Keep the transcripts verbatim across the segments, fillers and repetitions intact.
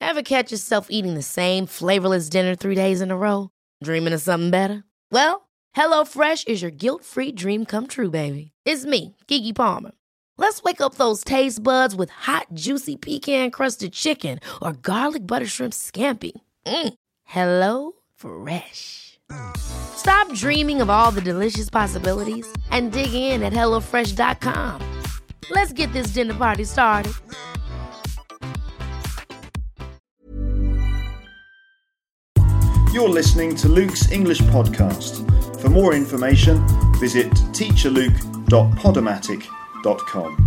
Ever catch yourself eating the same flavorless dinner three days in a row? Dreaming of something better? Well, HelloFresh is your guilt-free dream come true, baby. It's me, Keke Palmer. Let's wake up those taste buds with hot, juicy pecan-crusted chicken or garlic butter shrimp scampi. Mm. Hello Fresh. Stop dreaming of all the delicious possibilities and dig in at hello fresh dot com. Let's get this dinner party started. You're listening to Luke's English Podcast. For more information, visit teacher luke dot podomatic dot com.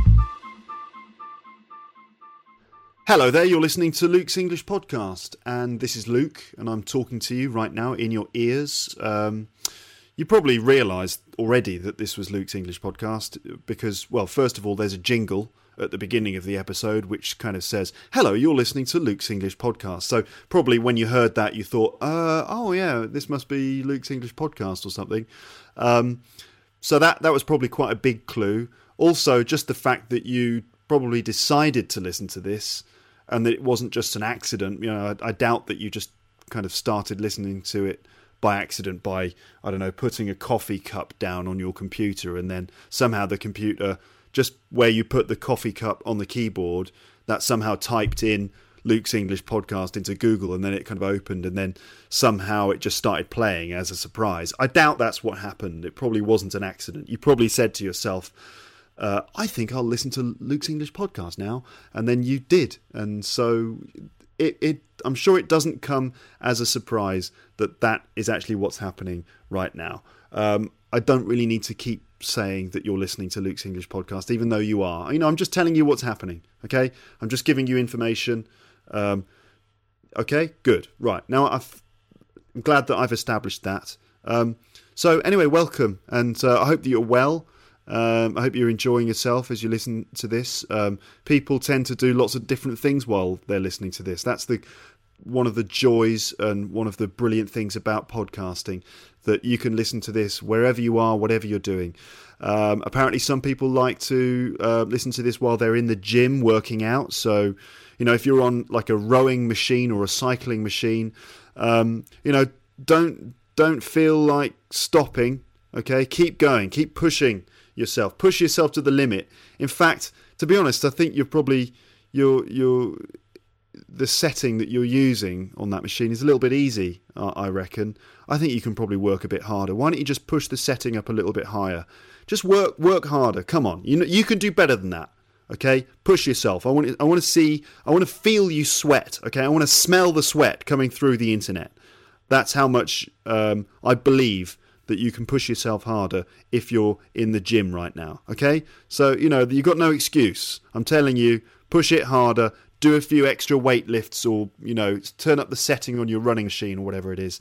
Hello there, you're listening to Luke's English Podcast, and this is Luke, and I'm talking to you right now in your ears. Um, you probably realised already that this was Luke's English Podcast because, well, first of all, there's a jingle at the beginning of the episode which kind of says, hello, you're listening to Luke's English Podcast. So probably when you heard that, you thought, uh, oh yeah, this must be Luke's English Podcast or something. Um, so that, that was probably quite a big clue. Also, just the fact that you probably decided to listen to this and that it wasn't just an accident. You know, I, I doubt that you just kind of started listening to it by accident by, I don't know, putting a coffee cup down on your computer and then somehow the computer, just where you put the coffee cup on the keyboard, that somehow typed in Luke's English Podcast into Google and then it kind of opened and then somehow it just started playing as a surprise. I doubt that's what happened. It probably wasn't an accident. You probably said to yourself, uh, I think I'll listen to Luke's English Podcast now. And then you did. And so it, it, I'm sure it doesn't come as a surprise that that is actually what's happening right now. Um, I don't really need to keep saying that you're listening to Luke's English Podcast, even though you are. You know, I'm just telling you what's happening, okay? I'm just giving you information. Um, okay, good. Right, now I've, I'm glad that I've established that. Um, so anyway, welcome, and uh, I hope that you're well. Um, I hope you're enjoying yourself as you listen to this. Um, people tend to do lots of different things while they're listening to this. That's the one of the joys and one of the brilliant things about podcasting, that you can listen to this wherever you are, whatever you're doing. Um, apparently some people like to uh, listen to this while they're in the gym working out. So, you know, if you're on like a rowing machine or a cycling machine, um, you know, don't don't feel like stopping, okay? Keep going, keep pushing yourself, push yourself to the limit. In fact, to be honest, I think you're probably, you're, you're, the setting that you're using on that machine is a little bit easy, I reckon. I think you can probably work a bit harder. Why don't you just push the setting up a little bit higher? Just work work harder. Come on. You know, you can do better than that. Okay? Push yourself. I want I want to see, I want to feel you sweat. Okay? I want to smell the sweat coming through the internet. That's how much um, I believe that you can push yourself harder if you're in the gym right now. Okay? So, you know, you've got no excuse. I'm telling you, push it harder. Do a few extra weight lifts, or, you know, turn up the setting on your running machine or whatever it is.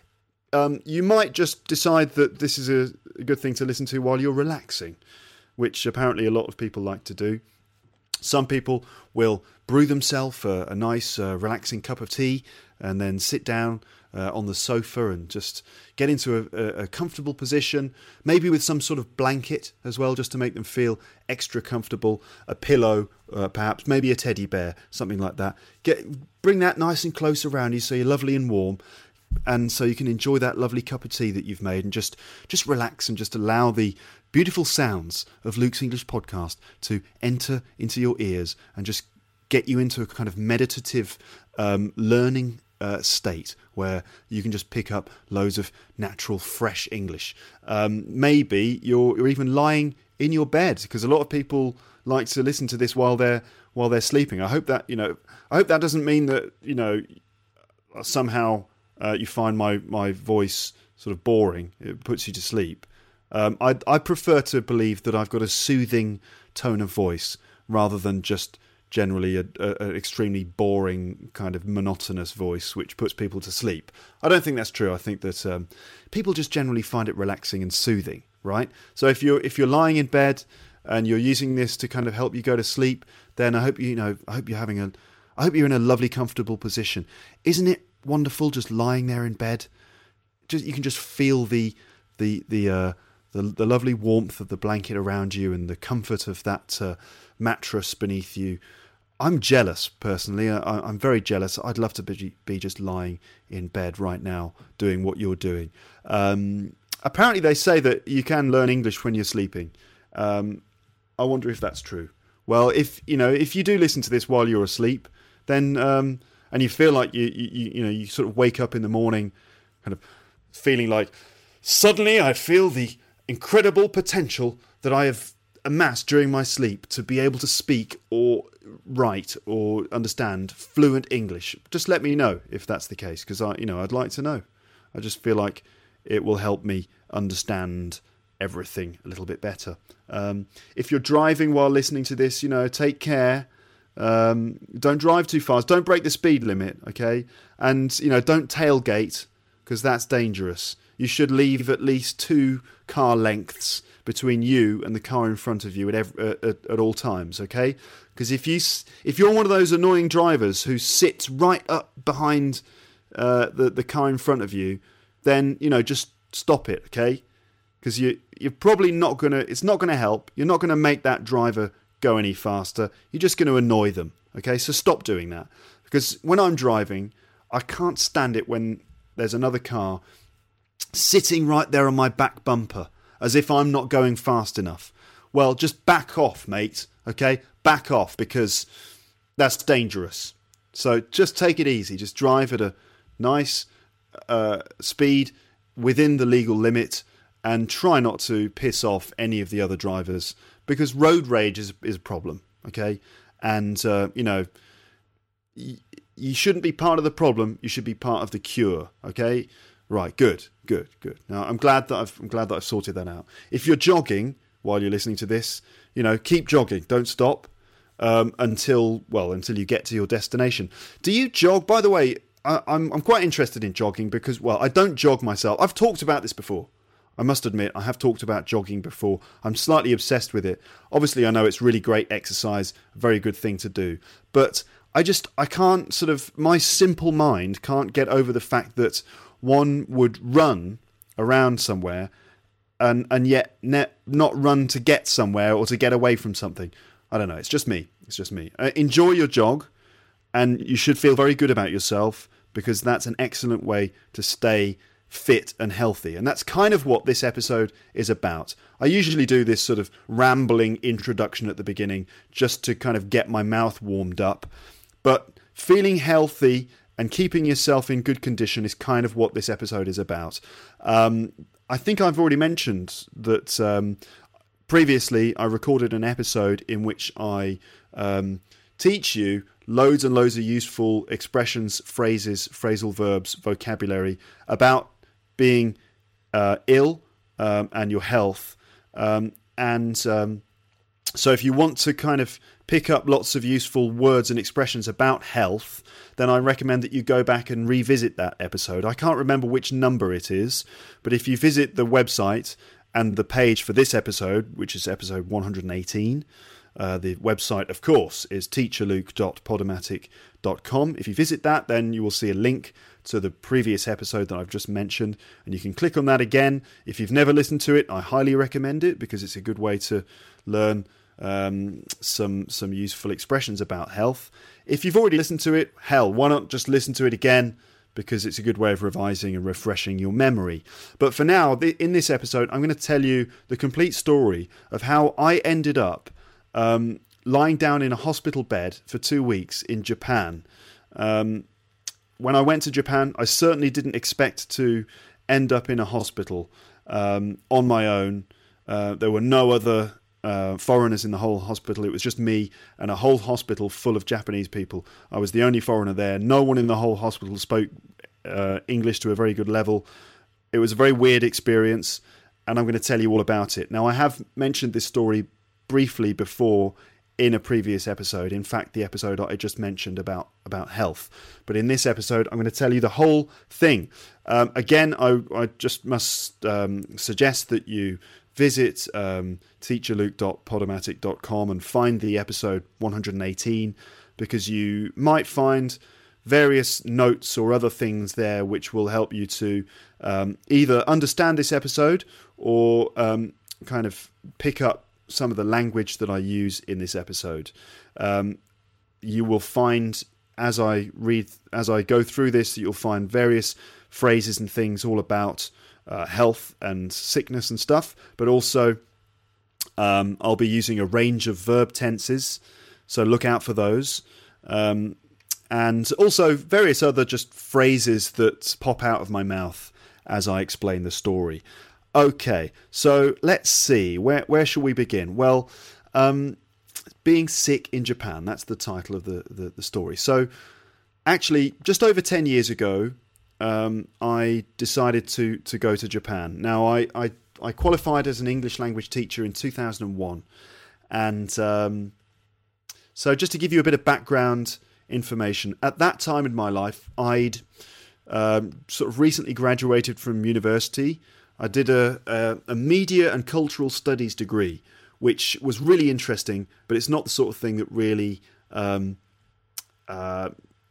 Um, you might just decide that this is a, a good thing to listen to while you're relaxing, which apparently a lot of people like to do. Some people will brew themselves a, a nice, uh, relaxing cup of tea and then sit down uh, on the sofa and just get into a, a, a comfortable position, maybe with some sort of blanket as well, just to make them feel extra comfortable, a pillow, uh, perhaps, maybe a teddy bear, something like that. Get bring that nice and close around you so you're lovely and warm, and so you can enjoy that lovely cup of tea that you've made and just, just relax and just allow the beautiful sounds of Luke's English Podcast to enter into your ears and just get you into a kind of meditative um, learning Uh, state where you can just pick up loads of natural, fresh English. Um, maybe you're, you're even lying in your bed, because a lot of people like to listen to this while they're while they're sleeping. I hope that you know. I hope that doesn't mean that you know somehow uh, you find my my voice sort of boring. It puts you to sleep. Um, I I prefer to believe that I've got a soothing tone of voice rather than just generally a, a, an extremely boring kind of monotonous voice which puts people to sleep. I don't think that's true. I think that um, people just generally find it relaxing and soothing, right? So if you're if you're lying in bed and you're using this to kind of help you go to sleep, then I hope you, you know I hope you're having a I hope you're in a lovely, comfortable position. Isn't it wonderful just lying there in bed? Just you can just feel the the the uh, the, the lovely warmth of the blanket around you and the comfort of that uh, mattress beneath you. I'm jealous, personally. I, I'm very jealous. I'd love to be, be just lying in bed right now doing what you're doing. Um, apparently they say that you can learn English when you're sleeping. Um, I wonder if that's true. Well, if you know, if you do listen to this while you're asleep, then um, and you feel like you, you you know you sort of wake up in the morning, kind of feeling like suddenly I feel the incredible potential that I have amassed during my sleep to be able to speak or write or understand fluent English. Just let me know if that's the case, because I, you know, I'd like to know. I just feel like it will help me understand everything a little bit better. Um, if you're driving while listening to this, you know, take care. Um, don't drive too fast. Don't break the speed limit, okay? And, you know, don't tailgate, because that's dangerous. You should leave at least two car lengths between you and the car in front of you at every, uh, at, at all times, okay? Because if you if you're one of those annoying drivers who sits right up behind uh, the the car in front of you, then you know just stop it, okay? Because you you're probably not gonna. It's not gonna help. You're not gonna make that driver go any faster. You're just going to annoy them, okay? So stop doing that. Because when I'm driving, I can't stand it when there's another car sitting right there on my back bumper, as if I'm not going fast enough. Well, just back off, mate, okay? Back off, because that's dangerous. So just take it easy. Just drive at a nice uh, speed within the legal limit, and try not to piss off any of the other drivers, because road rage is, is a problem, okay? And, uh, you know, y- you shouldn't be part of the problem. You should be part of the cure, okay? Right, good, good, good. Now, I'm glad that I've I'm glad that I've sorted that out. If you're jogging while you're listening to this, you know, keep jogging. Don't stop um, until well until you get to your destination. Do you jog? By the way, I, I'm I'm quite interested in jogging because well, I don't jog myself. I've talked about this before. I must admit, I have talked about jogging before. I'm slightly obsessed with it. Obviously, I know it's really great exercise, a very good thing to do. But I just, I can't sort of, my simple mind can't get over the fact that one would run around somewhere and, and yet ne- not run to get somewhere or to get away from something. I don't know. It's just me. It's just me. Uh, enjoy your jog, and you should feel very good about yourself, because that's an excellent way to stay fit and healthy. And that's kind of what this episode is about. I usually do this sort of rambling introduction at the beginning just to kind of get my mouth warmed up. But feeling healthy and keeping yourself in good condition is kind of what this episode is about. Um, I think I've already mentioned that um, previously I recorded an episode in which I um, teach you loads and loads of useful expressions, phrases, phrasal verbs, vocabulary about being uh, ill um, and your health. Um, and um, so if you want to kind of pick up lots of useful words and expressions about health, then I recommend that you go back and revisit that episode. I can't remember which number it is, but if you visit the website and the page for this episode, which is episode one hundred eighteen, Uh, the website, of course, is teacher luke dot podomatic dot com. If you visit that, then you will see a link to the previous episode that I've just mentioned, and you can click on that again. If you've never listened to it, I highly recommend it, because it's a good way to learn um, some some useful expressions about health. If you've already listened to it, hell, why not just listen to it again? Because it's a good way of revising and refreshing your memory. But for now, in this episode, I'm going to tell you the complete story of how I ended up Um, lying down in a hospital bed for two weeks in Japan. Um, when I went to Japan, I certainly didn't expect to end up in a hospital um, on my own. Uh, there were no other uh, foreigners in the whole hospital. It was just me and a whole hospital full of Japanese people. I was the only foreigner there. No one in the whole hospital spoke uh, English to a very good level. It was a very weird experience, and I'm going to tell you all about it. Now, I have mentioned this story briefly before in a previous episode. In fact, the episode I just mentioned about about health. But in this episode, I'm going to tell you the whole thing. Um, again, I, I just must um, suggest that you visit um, teacher luke dot podomatic dot com and find the episode one hundred eighteen, because you might find various notes or other things there which will help you to um, either understand this episode or um, kind of pick up some of the language that I use in this episode. Um, you will find as I read, as I go through this, you'll find various phrases and things all about uh, health and sickness and stuff. But also, um, I'll be using a range of verb tenses, so look out for those. Um, and also various other just phrases that pop out of my mouth as I explain the story. Okay, so let's see. Where where shall we begin? Well, um, being sick in Japan, that's the title of the, the, the story. So actually, just over ten years ago, um, I decided to, to go to Japan. Now, I, I, I qualified as an English language teacher in two thousand one. And um, so just to give you a bit of background information, at that time in my life, I'd um, sort of recently graduated from university. I did a, a, a media and cultural studies degree, which was really interesting, but it's not the sort of thing that really, um, uh,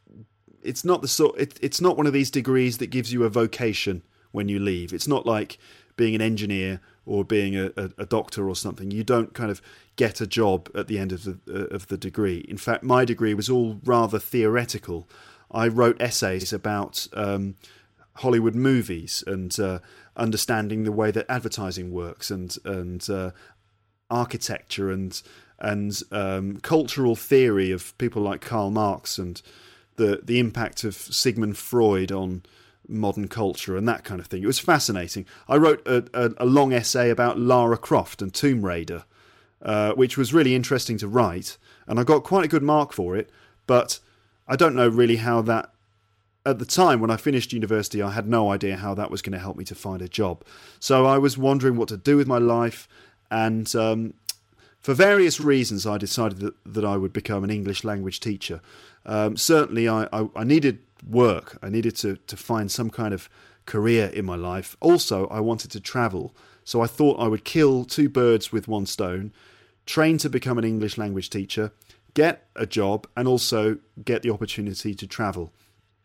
it's not the sort, it, it's not one of these degrees that gives you a vocation when you leave. It's not like being an engineer or being a, a, a doctor or something. You don't kind of get a job at the end of the uh, of the degree. In fact, my degree was all rather theoretical. I wrote essays about um, Hollywood movies and uh, understanding the way that advertising works, and and uh, architecture and and um, cultural theory of people like Karl Marx, and the the impact of Sigmund Freud on modern culture and that kind of thing. It was fascinating. I wrote a, a, a long essay about Lara Croft and Tomb Raider, uh, which was really interesting to write, and I got quite a good mark for it, but I don't know really how that, at the time when I finished university, I had no idea how that was going to help me to find a job. So I was wondering what to do with my life, and um, for various reasons I decided that, that I would become an English language teacher. Um, certainly I, I, I needed work. I needed to, to find some kind of career in my life. Also, I wanted to travel. So I thought I would kill two birds with one stone, train to become an English language teacher, get a job, and also get the opportunity to travel.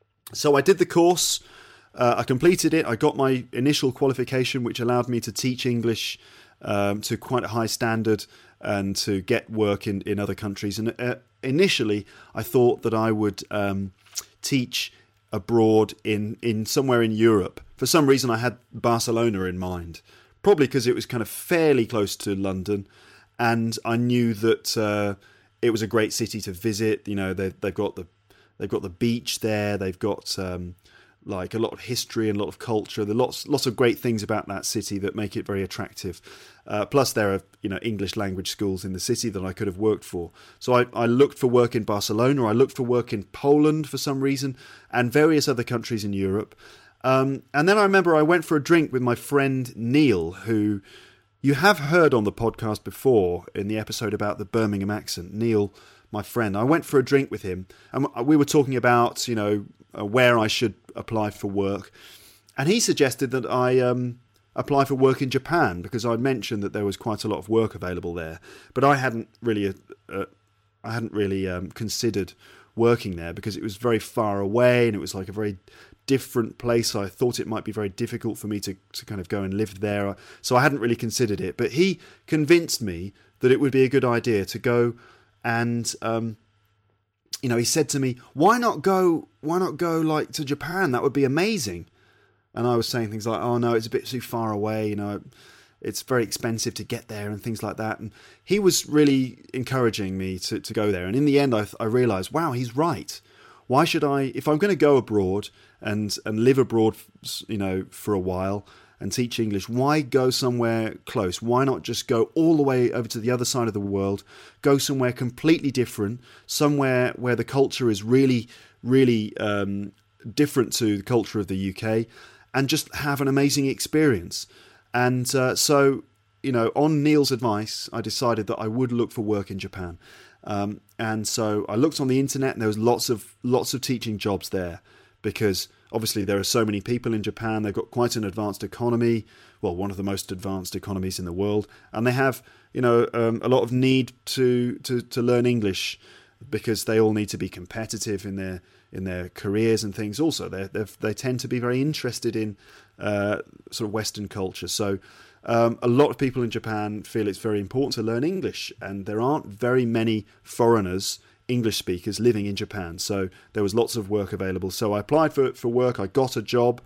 So I did the course. Uh, I completed it. I got my initial qualification, which allowed me to teach English um, to quite a high standard and to get work in, in other countries. And uh, initially, I thought that I would um, teach abroad in, in somewhere in Europe. For some reason, I had Barcelona in mind, probably because it was kind of fairly close to London, and I knew that uh, it was a great city to visit. You know, they, they've got the they've got the beach there. They've got um, like a lot of history and a lot of culture. There are lots lots of great things about that city that make it very attractive. Uh, plus, there are you know English language schools in the city that I could have worked for. So I, I looked for work in Barcelona. I looked for work in Poland for some reason, and various other countries in Europe. Um, and then I remember I went for a drink with my friend Neil, who you have heard on the podcast before in the episode about the Birmingham accent. Neil, my friend, I went for a drink with him, and we were talking about you know where I should apply for work, and he suggested that I um, apply for work in Japan, because I mentioned that there was quite a lot of work available there, but I hadn't really, uh, I hadn't really um, considered working there because it was very far away and it was like a very different place. I thought it might be very difficult for me to, to kind of go and live there, so I hadn't really considered it. But he convinced me that it would be a good idea to go, and um, you know, he said to me, "Why not go? Why not go like to Japan? That would be amazing." And I was saying things like, "Oh no, it's a bit too far away. You know, it's very expensive to get there and things like that." And he was really encouraging me to, to go there. And in the end, I, I realised, wow, he's right. Why should I, if I'm going to go abroad and and live abroad, you know, for a while and teach English, why go somewhere close? Why not just go all the way over to the other side of the world, go somewhere completely different, somewhere where the culture is really, really um, different to the culture of the U K, and just have an amazing experience. And uh, so, you know, on Neil's advice, I decided that I would look for work in Japan. Um, and so I looked on the internet, and there was lots of lots of teaching jobs there, because obviously there are so many people in Japan. They've got quite an advanced economy, well, one of the most advanced economies in the world, and they have, you know, um, a lot of need to, to, to learn English, because they all need to be competitive in their in their careers and things. Also, they they tend to be very interested in uh, sort of Western culture. So um, a lot of people in Japan feel it's very important to learn English, and there aren't very many foreigners English speakers living in Japan. So there was lots of work available. So I applied for for work. I got a job,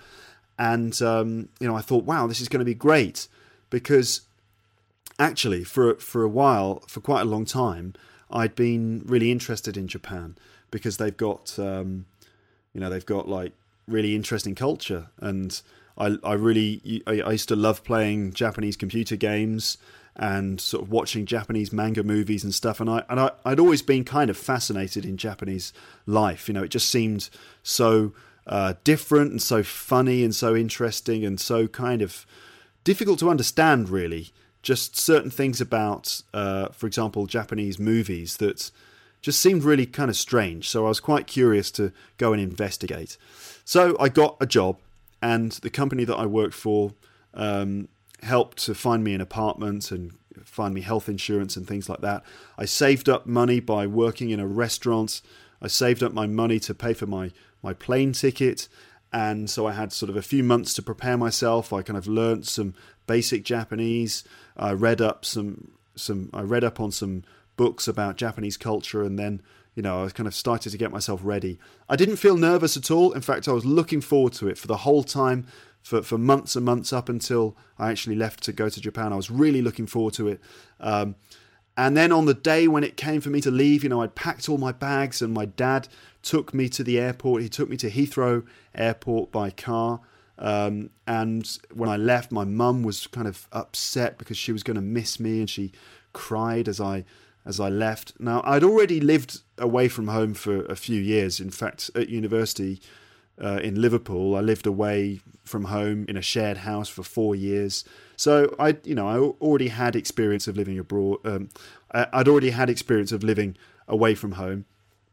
and um, you know, I thought, wow, this is going to be great, because actually, for for a while, for quite a long time, I'd been really interested in Japan, because they've got, um, you know, they've got like really interesting culture, and I I really I, I used to love playing Japanese computer games and sort of watching Japanese manga movies and stuff, and I and I, I'd always been kind of fascinated in Japanese life. You know, it just seemed so uh, different and so funny and so interesting and so kind of difficult to understand, really. Just certain things about, uh, for example, Japanese movies that just seemed really kind of strange. So I was quite curious to go and investigate. So I got a job, and the company that I worked for um, helped to find me an apartment and find me health insurance and things like that. I saved up money by working in a restaurant. I saved up my money to pay for my, my plane ticket. And so I had sort of a few months to prepare myself. I kind of learnt some basic Japanese. I read up some some. I read up on some books about Japanese culture, and then, you know, I kind of started to get myself ready. I didn't feel nervous at all. In fact, I was looking forward to it for the whole time, for for months and months up until I actually left to go to Japan. I was really looking forward to it. Um, and then on the day when it came for me to leave, you know, I'd packed all my bags, and my dad took me to the airport. He took me to Heathrow Airport by car. Um, and when I left, my mum was kind of upset because she was going to miss me, and she cried as I as I left. Now, I'd already lived away from home for a few years. In fact, at university uh, in Liverpool, I lived away from home in a shared house for four years. So I, you know, I already had experience of living abroad. Um, I'd already had experience of living away from home.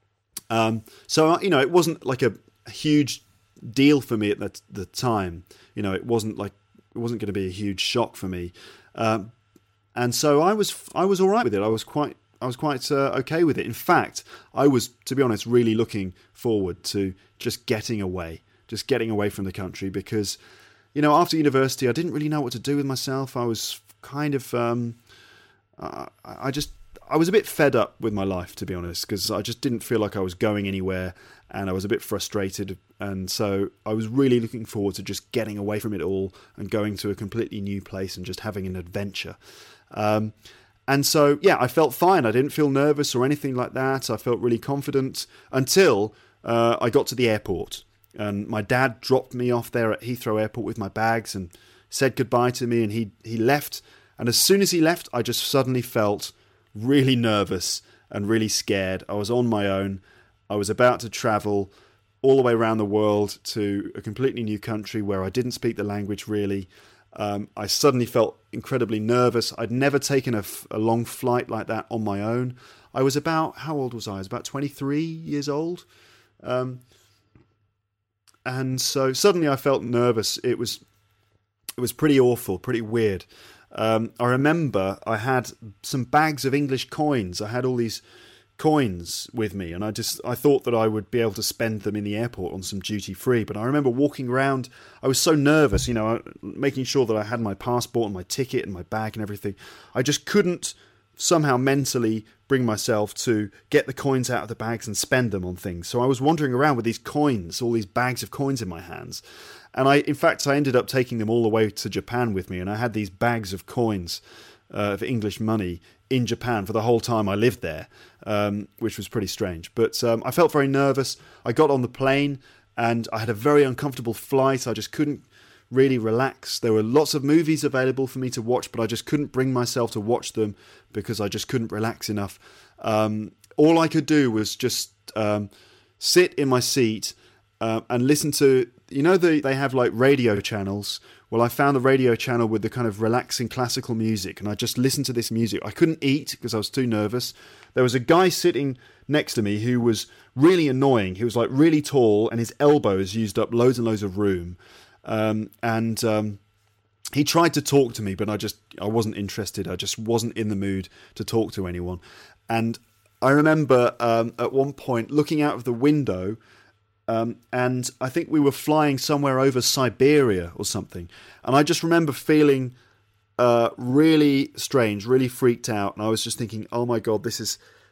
Um, so, you know, it wasn't like a, a huge deal for me at the, the time. You know, it wasn't like, it wasn't going to be a huge shock for me. Um, and so I was, I was all right with it. I was quite, I was quite uh, okay with it. In fact, I was, to be honest, really looking forward to just getting away, just getting away from the country, because, you know, after university, I didn't really know what to do with myself. I was kind of, um, uh, I just, I was a bit fed up with my life, to be honest, because I just didn't feel like I was going anywhere, and I was a bit frustrated. And so I was really looking forward to just getting away from it all and going to a completely new place and just having an adventure. Um, and so, yeah, I felt fine. I didn't feel nervous or anything like that. I felt really confident until uh, I got to the airport. And my dad dropped me off there at Heathrow Airport with my bags and said goodbye to me, and he, he left. And as soon as he left, I just suddenly felt really nervous and really scared. I was on my own. I was about to travel all the way around the world to a completely new country where I didn't speak the language really. Um, I suddenly felt incredibly nervous. I'd never taken a, f- a long flight like that on my own. I was about, how old was I? I was about twenty-three years old. Um, and so suddenly I felt nervous. It was, it was pretty awful, pretty weird. Um, I remember I had some bags of English coins. I had all these coins with me, and I just I thought that I would be able to spend them in the airport on some duty free. But I remember walking around, I was so nervous, you know, making sure that I had my passport and my ticket and my bag and everything. I just couldn't somehow mentally bring myself to get the coins out of the bags and spend them on things. So I was wandering around with these coins, all these bags of coins in my hands. And I, in fact, I ended up taking them all the way to Japan with me, and I had these bags of coins uh, of English money in Japan for the whole time I lived there, um, which was pretty strange. But um, I felt very nervous. I got on the plane, and I had a very uncomfortable flight. I just couldn't really relax. There were lots of movies available for me to watch, but I just couldn't bring myself to watch them because I just couldn't relax enough. Um, all I could do was just um, sit in my seat uh, and listen to, you know, the, they have like radio channels. Well, I found the radio channel with the kind of relaxing classical music, and I just listened to this music. I couldn't eat because I was too nervous. There was a guy sitting next to me who was really annoying. He was like really tall, and his elbows used up loads and loads of room. Um, and um, he tried to talk to me, but I just I wasn't interested. I just wasn't in the mood to talk to anyone. And I remember um, at one point looking out of the window, um, and I think we were flying somewhere over Siberia or something. And I just remember feeling uh, really strange, really freaked out. And I was just thinking, oh my God, this is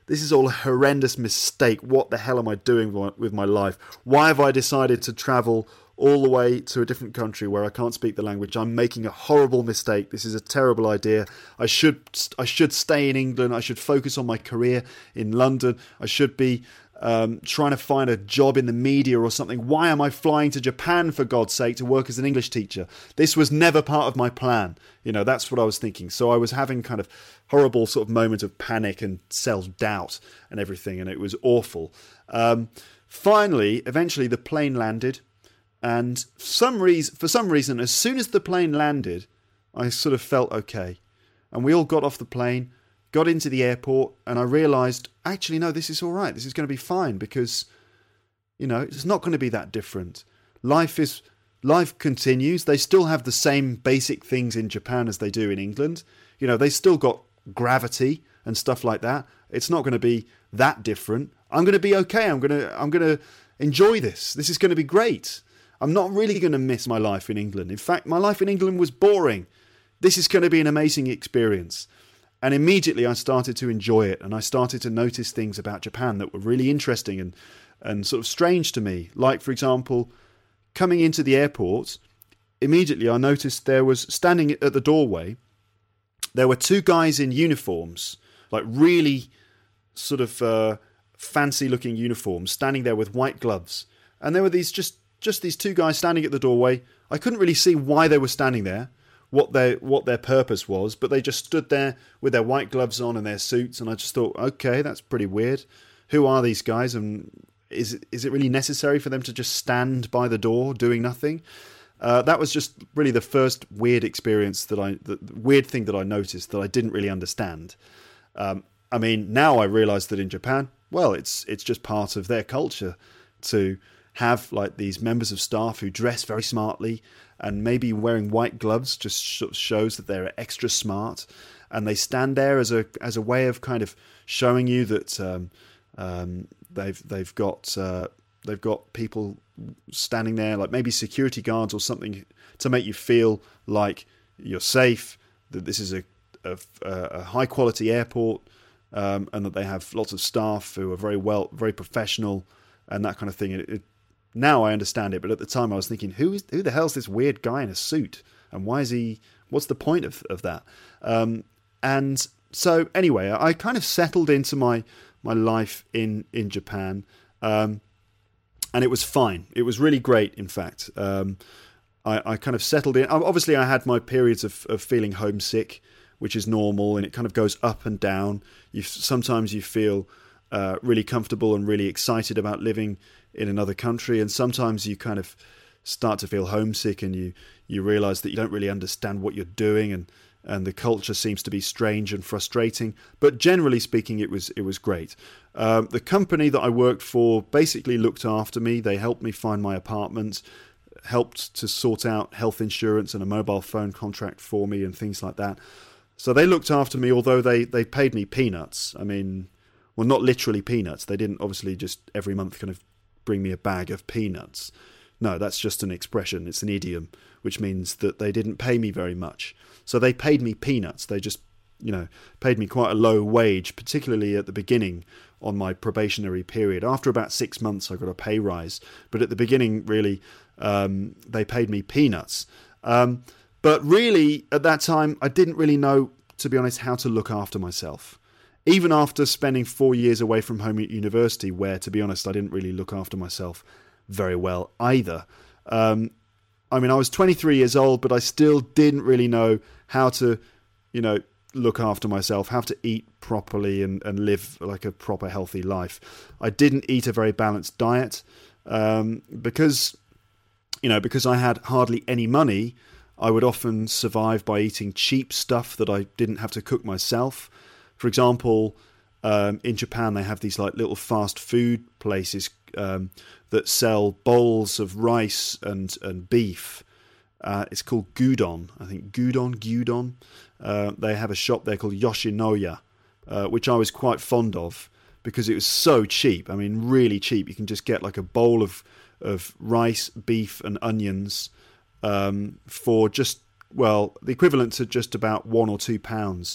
this is all a horrendous mistake. What the hell am I doing with my life? Why have I decided to travel all the way to a different country where I can't speak the language? I'm making a horrible mistake. This is a terrible idea. I should I should stay in England. I should focus on my career in London. I should be um, trying to find a job in the media or something. Why am I flying to Japan, for God's sake, to work as an English teacher? This was never part of my plan. You know, that's what I was thinking. So I was having kind of horrible sort of moment of panic and self-doubt and everything, and it was awful. Um, finally, eventually the plane landed. And some reason, for some reason, as soon as the plane landed, I sort of felt okay. And we all got off the plane, got into the airport, and I realised, actually, no, this is all right. This is going to be fine because, you know, it's not going to be that different. Life is life continues. They still have the same basic things in Japan as they do in England. You know, they still got gravity and stuff like that. It's not going to be that different. I'm going to be okay. I'm going to I'm going to enjoy this. This is going to be great. I'm not really going to miss my life in England. In fact, my life in England was boring. This is going to be an amazing experience. And immediately I started to enjoy it, and I started to notice things about Japan that were really interesting and, and sort of strange to me. Like, for example, coming into the airport, immediately I noticed there was, standing at the doorway, there were two guys in uniforms, like really sort of uh, fancy-looking uniforms, standing there with white gloves. And there were these just, just these two guys standing at the doorway. I couldn't really see why they were standing there, what their what their purpose was, but they just stood there with their white gloves on and their suits, and I just thought, okay, that's pretty weird. Who are these guys, and is is it really necessary for them to just stand by the door doing nothing? Uh, that was just really the first weird experience that I, the weird thing that I noticed that I didn't really understand. Um, I mean, now I realise that in Japan, well, it's it's just part of their culture to have like these members of staff who dress very smartly, and maybe wearing white gloves just sh- shows that they're extra smart, and they stand there as a as a way of kind of showing you that um, um, they've they've got uh, they've got people standing there, like maybe security guards or something, to make you feel like you're safe, that this is a a, a high quality airport, um, and that they have lots of staff who are very well, very professional, and that kind of thing. It, it, Now I understand it, but at the time I was thinking, who is who the hell's this weird guy in a suit, and why is he? What's the point of of that? Um, and so anyway, I kind of settled into my my life in in Japan, um, and it was fine. It was really great. In fact, um, I, I kind of settled in. Obviously, I had my periods of of feeling homesick, which is normal, and it kind of goes up and down. You sometimes you feel uh, really comfortable and really excited about living in another country, and sometimes you kind of start to feel homesick, and you you realize that you don't really understand what you're doing, and and the culture seems to be strange and frustrating. But generally speaking, it was it was great. Um, the company that I worked for basically looked after me. They helped me find my apartment, helped to sort out health insurance and a mobile phone contract for me and things like that. So they looked after me, although they they paid me peanuts. I mean, well, not literally peanuts. They didn't obviously just every month kind of bring me a bag of peanuts. No, that's just an expression. It's an idiom, which means that they didn't pay me very much. So they paid me peanuts. They just, you know, paid me quite a low wage, particularly at the beginning on my probationary period. After about six months, I got a pay rise. But at the beginning, really, um, they paid me peanuts. Um, but really, at that time, I didn't really know, to be honest, how to look after myself. Even after spending four years away from home at university, where, to be honest, I didn't really look after myself very well either. Um, I mean, I was twenty-three years old, but I still didn't really know how to, you know, look after myself, how to eat properly and, and live like a proper healthy life. I didn't eat a very balanced diet um, because, you know, because I had hardly any money. I would often survive by eating cheap stuff that I didn't have to cook myself. For example, um, in Japan, they have these like little fast food places um, that sell bowls of rice and, and beef. Uh, it's called gyudon, I think. Gyudon, gyudon. Uh, they have a shop there called Yoshinoya, uh, which I was quite fond of because it was so cheap. I mean, really cheap. You can just get like a bowl of, of rice, beef and onions um, for just, well, the equivalent to just about one or two pounds.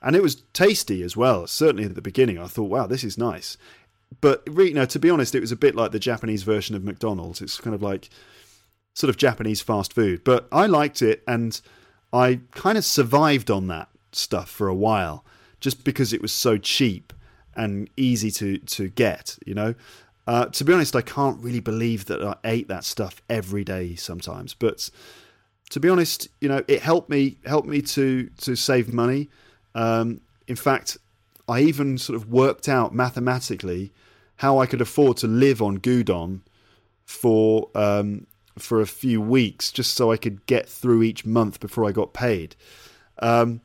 And it was tasty as well. Certainly at the beginning, I thought, wow, this is nice. But, you know, to be honest, it was a bit like the Japanese version of McDonald's. It's kind of like sort of Japanese fast food. But I liked it, and I kind of survived on that stuff for a while, just because it was so cheap and easy to, to get, you know. Uh, to be honest, I can't really believe that I ate that stuff every day sometimes. But to be honest, you know, it helped me helped me to, to save money. Um, in fact, I even sort of worked out mathematically how I could afford to live on gyudon for um, for a few weeks, just so I could get through each month before I got paid. Um,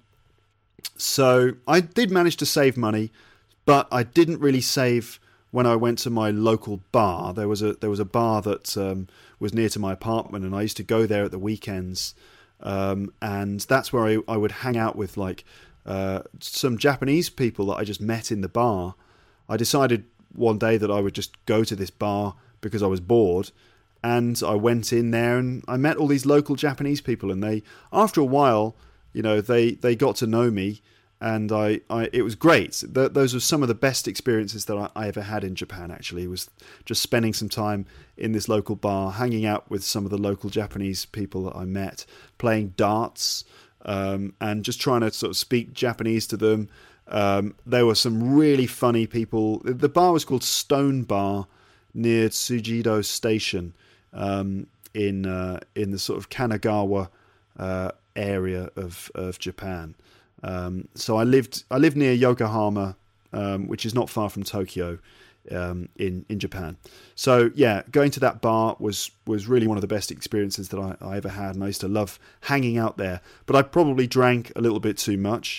so I did manage to save money, but I didn't really save when I went to my local bar. There was a there was a bar that um, was near to my apartment, and I used to go there at the weekends, um, and that's where I, I would hang out with like uh, some Japanese people that I just met in the bar. I decided one day that I would just go to this bar because I was bored, and I went in there and I met all these local Japanese people, and they, after a while, you know, they, they got to know me, and I, I it was great. Th- those were some of the best experiences that I, I ever had in Japan, actually, was just spending some time in this local bar, hanging out with some of the local Japanese people that I met, playing darts, um, and just trying to sort of speak Japanese to them. Um, there were some really funny people. The bar was called Stone Bar near Tsujido Station, um, in uh, in the sort of Kanagawa uh, area of of Japan. Um, so I lived I lived near Yokohama, um, which is not far from Tokyo, um, in in Japan. So yeah, going to that bar was was really one of the best experiences that I, I ever had, and I used to love hanging out there. But I probably drank a little bit too much.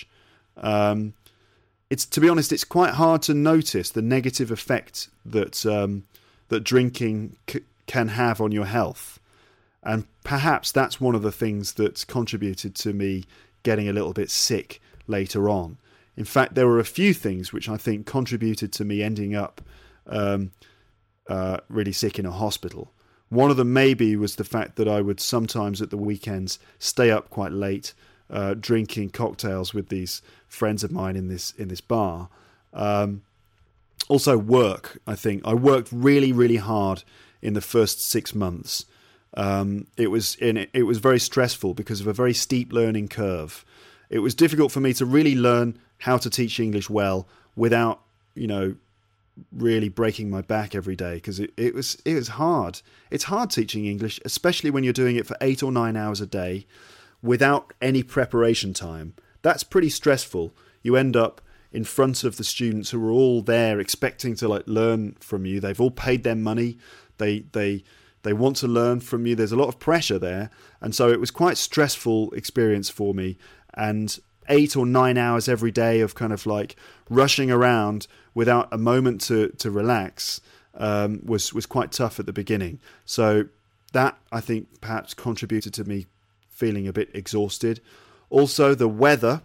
Um, It's to be honest, it's quite hard to notice the negative effect that um, that drinking c- can have on your health, and perhaps that's one of the things that contributed to me getting a little bit sick later on. In fact, there were a few things which I think contributed to me ending up um, uh, really sick in a hospital. One of them maybe was the fact that I would sometimes at the weekends stay up quite late, Uh, drinking cocktails with these friends of mine in this in this bar. Um, also work, I think. I worked really, really hard in the first six months. Um, it was in it, it was very stressful because of a very steep learning curve. It was difficult for me to really learn how to teach English well without, you know, really breaking my back every day, because it, it was it was hard. It's hard teaching English, especially when you're doing it for eight or nine hours a day, without any preparation time. That's pretty stressful. You end up in front of the students who are all there expecting to like learn from you. They've all paid their money. They they they want to learn from you. There's a lot of pressure there. And so it was quite stressful experience for me. And eight or nine hours every day of kind of like rushing around without a moment to, to relax um, was, was quite tough at the beginning. So that, I think, perhaps contributed to me feeling a bit exhausted. Also, the weather.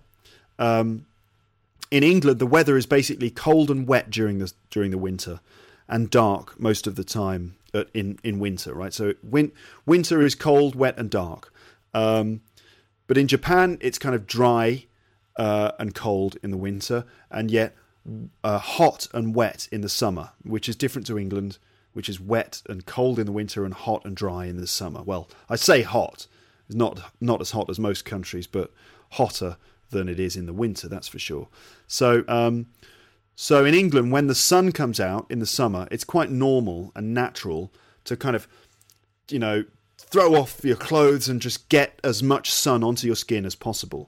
Um, in England, the weather is basically cold and wet during the during the winter, and dark most of the time in in winter. Right, so win, winter is cold, wet, and dark. Um, but in Japan, it's kind of dry uh, and cold in the winter, and yet uh, hot and wet in the summer, which is different to England, which is wet and cold in the winter and hot and dry in the summer. Well, I say hot. It's not not as hot as most countries, but hotter than it is in the winter, that's for sure. So um, so in England, when the sun comes out in the summer, it's quite normal and natural to kind of, you know, throw off your clothes and just get as much sun onto your skin as possible.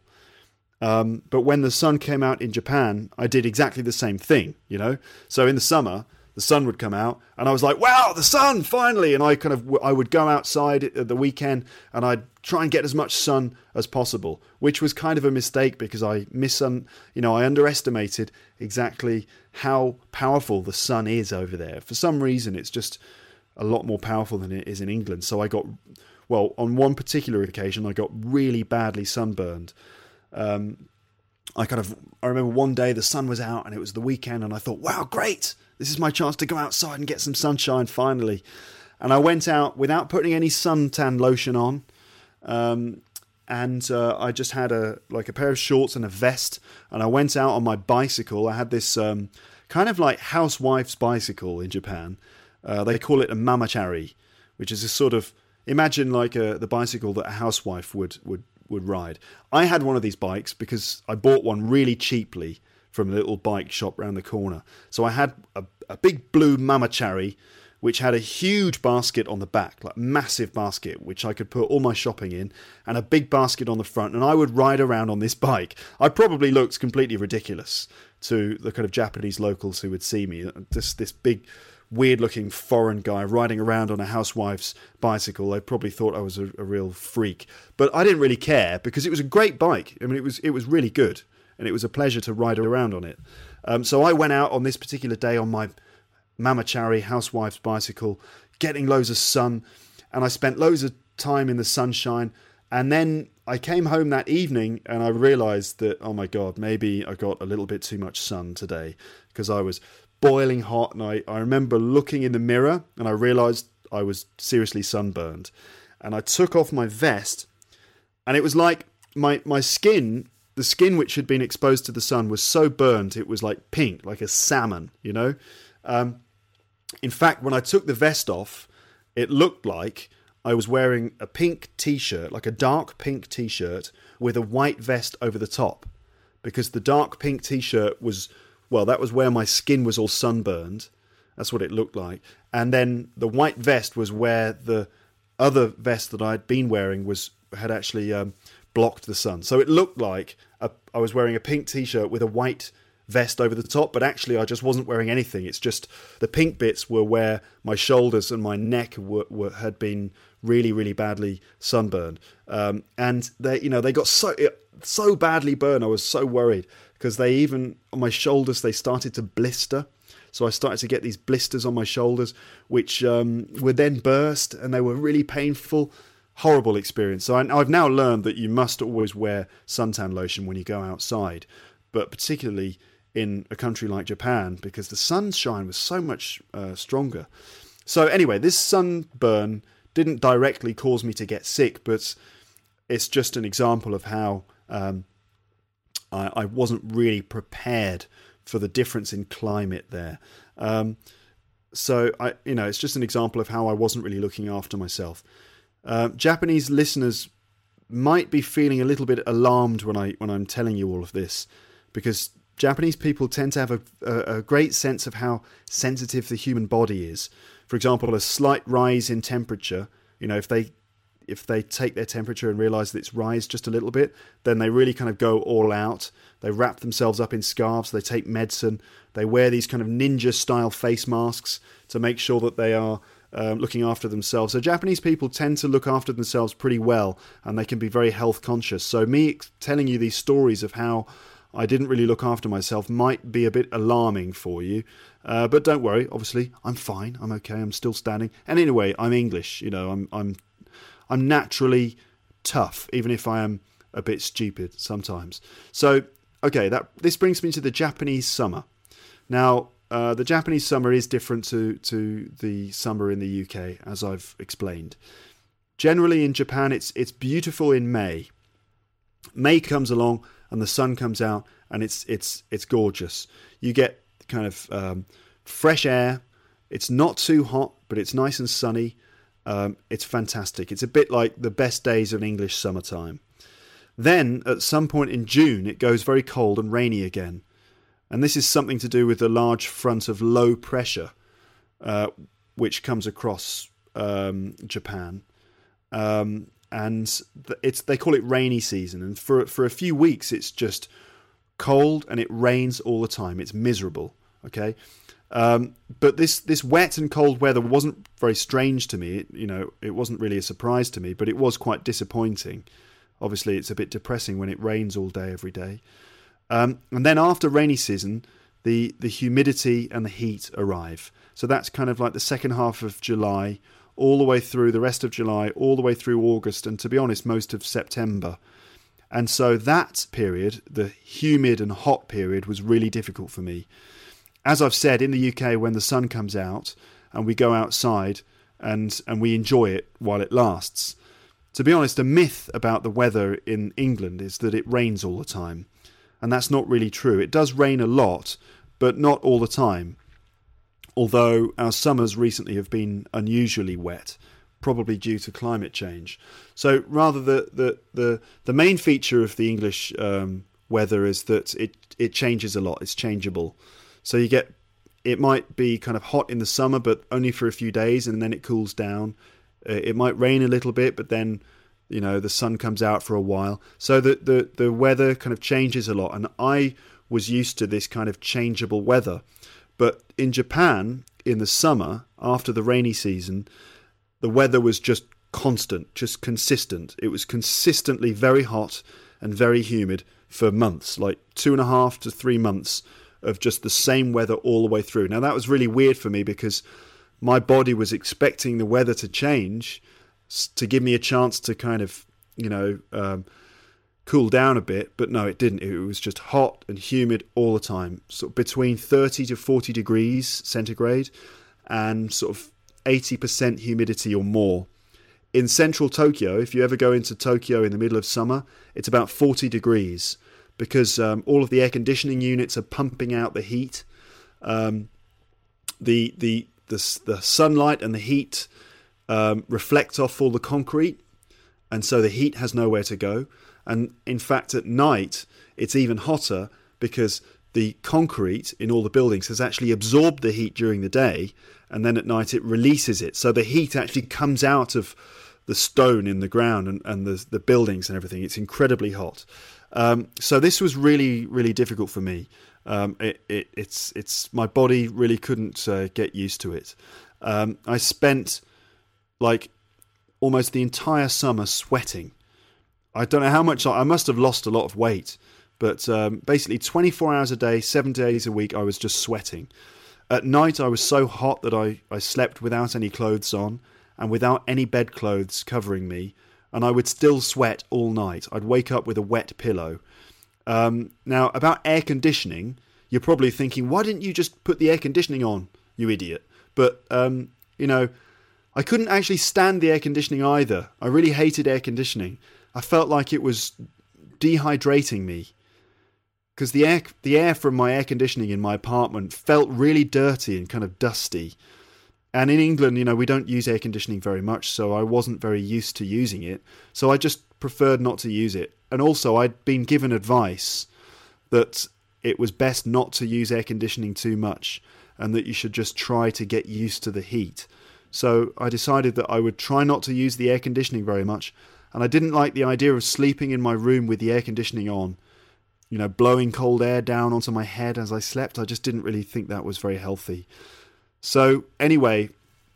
Um, but when the sun came out in Japan, I did exactly the same thing, you know. So in the summer, the sun would come out, and I was like, wow, the sun, finally! And I kind of, I would go outside at the weekend, and I'd try and get as much sun as possible, which was kind of a mistake because I miss, you know, I underestimated exactly how powerful the sun is over there. For some reason, it's just a lot more powerful than it is in England. So I got, well, on one particular occasion, I got really badly sunburned. Um, I kind of, I remember one day the sun was out and it was the weekend, and I thought, wow, great! This is my chance to go outside and get some sunshine finally. And I went out without putting any suntan lotion on. Um, and uh, I just had a like a pair of shorts and a vest, and I went out on my bicycle. I had this um, kind of like housewife's bicycle in Japan. Uh, they call it a mamachari, which is a sort of, imagine like a, the bicycle that a housewife would, would, would ride. I had one of these bikes because I bought one really cheaply from a little bike shop round the corner. So I had a, a big blue mamachari, which had a huge basket on the back, like massive basket, which I could put all my shopping in, and a big basket on the front, and I would ride around on this bike. I probably looked completely ridiculous to the kind of Japanese locals who would see me. Just this big, weird-looking foreign guy riding around on a housewife's bicycle. They probably thought I was a, a real freak. But I didn't really care, because it was a great bike. I mean, it was it was really good, and it was a pleasure to ride around on it. Um, so I went out on this particular day on my mamachari housewife's bicycle, getting loads of sun, and I spent loads of time in the sunshine. And then I came home that evening and I realised that, oh my God, maybe I got a little bit too much sun today, because I was boiling hot, and I, I remember looking in the mirror and I realised I was seriously sunburned. And I took off my vest, and it was like my, my skin, the skin which had been exposed to the sun, was so burnt it was like pink, like a salmon, you know. Um, in fact, when I took the vest off, it looked like I was wearing a pink t-shirt, like a dark pink t-shirt with a white vest over the top, because the dark pink t-shirt was, well, that was where my skin was all sunburned. That's what it looked like. And then the white vest was where the other vest that I'd been wearing was had actually um, blocked the sun. So it looked like a, I was wearing a pink t-shirt with a white vest over the top, but actually I just wasn't wearing anything. It's just the pink bits were where my shoulders and my neck were, were had been really, really badly sunburned. Um, and they, you know, they got so so badly burned. I was so worried, because they even on my shoulders they started to blister. So I started to get these blisters on my shoulders, which um, would then burst, and they were really painful. Horrible experience. So I, I've now learned that you must always wear suntan lotion when you go outside, but particularly in a country like Japan, because the sunshine was so much uh, stronger. So anyway, this sunburn didn't directly cause me to get sick, but it's just an example of how um, I, I wasn't really prepared for the difference in climate there. Um, so I, you know, it's just an example of how I wasn't really looking after myself. Uh, Japanese listeners might be feeling a little bit alarmed when I when I'm telling you all of this, because Japanese people tend to have a, a, a great sense of how sensitive the human body is. For example, a slight rise in temperature, you know, if they if they take their temperature and realise that it's rise just a little bit, then they really kind of go all out. They wrap themselves up in scarves, they take medicine, they wear these kind of ninja-style face masks to make sure that they are um, looking after themselves. So Japanese people tend to look after themselves pretty well, and they can be very health conscious. So me telling you these stories of how I didn't really look after myself might be a bit alarming for you. Uh, but don't worry, obviously, I'm fine, I'm okay, I'm still standing. And anyway, I'm English, you know, I'm I'm I'm naturally tough, even if I am a bit stupid sometimes. So, okay, that this brings me to the Japanese summer. Now, uh, the Japanese summer is different to, to the summer in the U K, as I've explained. Generally in Japan, it's it's beautiful in May. May comes along and the sun comes out, and it's it's it's gorgeous. You get kind of um, fresh air. It's not too hot, but it's nice and sunny. Um, it's fantastic. It's a bit like the best days of English summertime. Then, at some point in June, it goes very cold and rainy again. And this is something to do with the large front of low pressure, uh, which comes across um, Japan. Um, and it's they call it rainy season. And for for a few weeks, it's just cold and it rains all the time. It's miserable, okay? Um, but this, this wet and cold weather wasn't very strange to me. It, you know, it wasn't really a surprise to me, but it was quite disappointing. Obviously, it's a bit depressing when it rains all day, every day. Um, and then after rainy season, the, the humidity and the heat arrive. So that's kind of like the second half of July, all the way through the rest of July, all the way through August, and to be honest, most of September. And so that period, the humid and hot period, was really difficult for me. As I've said, in the U K, when the sun comes out and we go outside and, and we enjoy it while it lasts, To be honest, a myth about the weather in England is that it rains all the time. And that's not really true. It does rain a lot, but not all the time. Although our summers recently have been unusually wet, probably due to climate change. So rather the the, the, the main feature of the English um, weather is that it, it changes a lot. It's changeable. So you get, it might be kind of hot in the summer, but only for a few days, and then it cools down. It might rain a little bit, but then, you know, the sun comes out for a while. So the, the, the weather kind of changes a lot. And I was used to this kind of changeable weather. But in Japan, in the summer, after the rainy season, the weather was just constant, just consistent. It was consistently very hot and very humid for months, like two and a half to three months of just the same weather all the way through. Now, that was really weird for me because my body was expecting the weather to change to give me a chance to kind of, you know, um, cool down a bit. But no, it didn't. It was just hot and humid all the time. So between thirty to forty degrees centigrade and sort of eighty percent humidity or more. In central Tokyo, if you ever go into Tokyo in the middle of summer, it's about forty degrees because um, all of the air conditioning units are pumping out the heat. Um, the, the, the, the sunlight and the heat um, reflect off all the concrete, and so the heat has nowhere to go. And in fact, at night, it's even hotter because the concrete in all the buildings has actually absorbed the heat during the day, and then at night it releases it. So the heat actually comes out of the stone in the ground and, and the, the buildings and everything. It's incredibly hot. Um, so this was really, really difficult for me. Um, it, it, it's, it's my body really couldn't uh, get used to it. Um, I spent like almost the entire summer sweating. I don't know how much, I, I must have lost a lot of weight, but um, basically twenty-four hours a day, seven days a week, I was just sweating. At night, I was so hot that I, I slept without any clothes on and without any bedclothes covering me, and I would still sweat all night. I'd wake up with a wet pillow. Um, now, about air conditioning, you're probably thinking, why didn't you just put the air conditioning on, you idiot? But, um, you know, I couldn't actually stand the air conditioning either. I really hated air conditioning. I felt like it was dehydrating me because the air, the air from my air conditioning in my apartment felt really dirty and kind of dusty. And in England, you know, we don't use air conditioning very much, so I wasn't very used to using it. So I just preferred not to use it. And also, I'd been given advice that it was best not to use air conditioning too much and that you should just try to get used to the heat. So I decided that I would try not to use the air conditioning very much. And I didn't like the idea of sleeping in my room with the air conditioning on, you know, blowing cold air down onto my head as I slept. I just didn't really think that was very healthy. So anyway,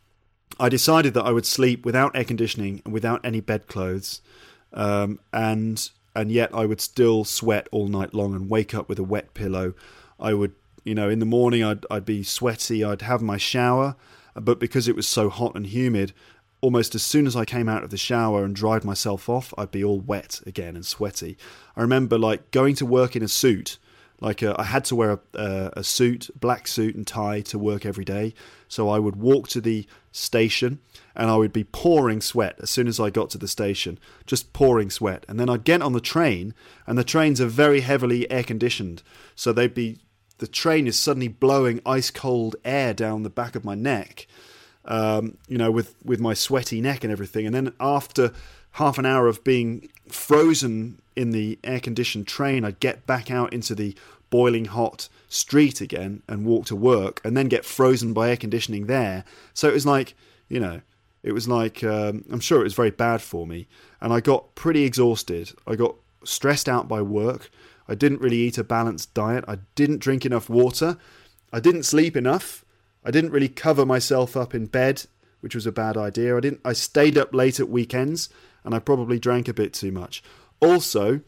I decided that I would sleep without air conditioning and without any bedclothes, um, and and yet I would still sweat all night long and wake up with a wet pillow. I would, you know, in the morning I'd I'd be sweaty. I'd have my shower, but because it was so hot and humid, almost as soon as I came out of the shower and dried myself off, I'd be all wet again and sweaty. I remember like going to work in a suit. Like uh, I had to wear a, uh, a suit, black suit and tie to work every day. So I would walk to the station and I would be pouring sweat as soon as I got to the station, just pouring sweat. And then I'd get on the train, and the trains are very heavily air conditioned. So they'd be, the train is suddenly blowing ice cold air down the back of my neck, um, you know, with, with my sweaty neck and everything. And then after half an hour of being frozen in the air-conditioned train, I'd get back out into the boiling hot street again and walk to work, and then get frozen by air conditioning there. So it was like, you know, it was like, um, I'm sure it was very bad for me. And I got pretty exhausted. I got stressed out by work. I didn't really eat a balanced diet. I didn't drink enough water. I didn't sleep enough. I didn't really cover myself up in bed, which was a bad idea. I didn't. I stayed up late at weekends, and I probably drank a bit too much. Also,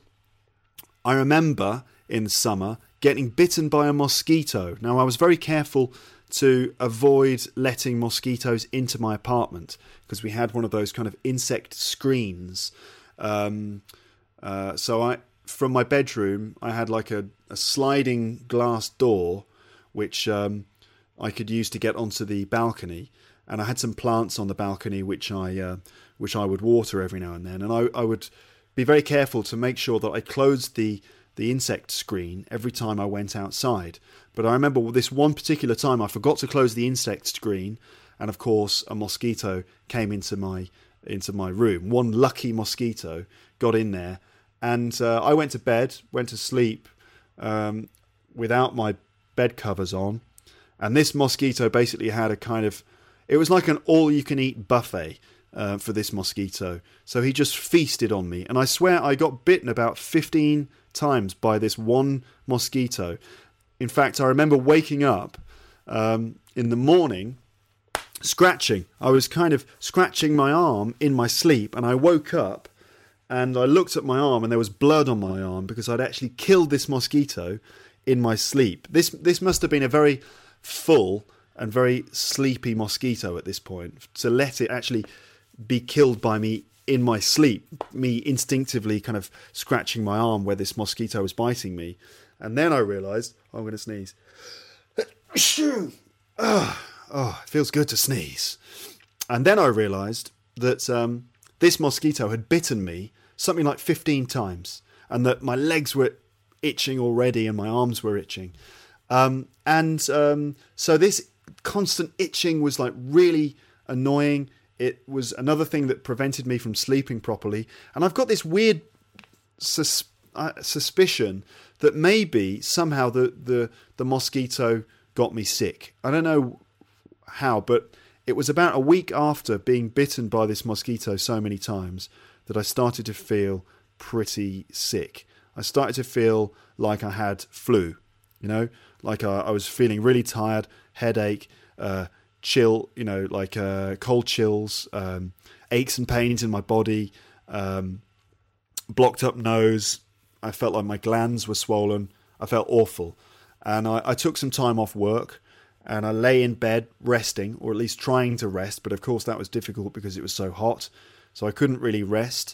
I remember in summer getting bitten by a mosquito. Now, I was very careful to avoid letting mosquitoes into my apartment because we had one of those kind of insect screens. Um, uh, so I, from my bedroom, I had like a, a sliding glass door, which um, I could use to get onto the balcony. and I had some plants on the balcony which I uh, which I would water every now and then, and I, I would be very careful to make sure that I closed the the insect screen every time I went outside. But I remember this one particular time I forgot to close the insect screen, and of course a mosquito came into my into my room. One lucky mosquito got in there, and uh, I went to bed, went to sleep um, without my bed covers on, and this mosquito basically had a kind of, it was like an all-you-can-eat buffet uh, for this mosquito. So he just feasted on me, and I swear I got bitten about fifteen times by this one mosquito. In fact, I remember waking up um, in the morning scratching. I was kind of scratching my arm in my sleep, and I woke up and I looked at my arm and there was blood on my arm because I'd actually killed this mosquito in my sleep. This this must have been a very full and very sleepy mosquito at this point, to let it actually be killed by me in my sleep, me instinctively kind of scratching my arm where this mosquito was biting me. And then I realised, oh, I'm going to sneeze. oh, oh, it feels good to sneeze. And then I realised that um, this mosquito had bitten me something like fifteen times, and that my legs were itching already and my arms were itching. Um, and um, so this constant itching was like really annoying. It was another thing that prevented me from sleeping properly. And I've got this weird sus- uh, suspicion that maybe somehow the, the, the mosquito got me sick. I don't know how, but it was about a week after being bitten by this mosquito so many times that I started to feel pretty sick. I started to feel like I had flu, you know, like I, I was feeling really tired, headache, uh, chill, you know, like uh, cold chills, um, aches and pains in my body, um, blocked up nose. I felt like my glands were swollen. I felt awful. And I, I took some time off work and I lay in bed resting, or at least trying to rest. But of course that was difficult because it was so hot. So I couldn't really rest.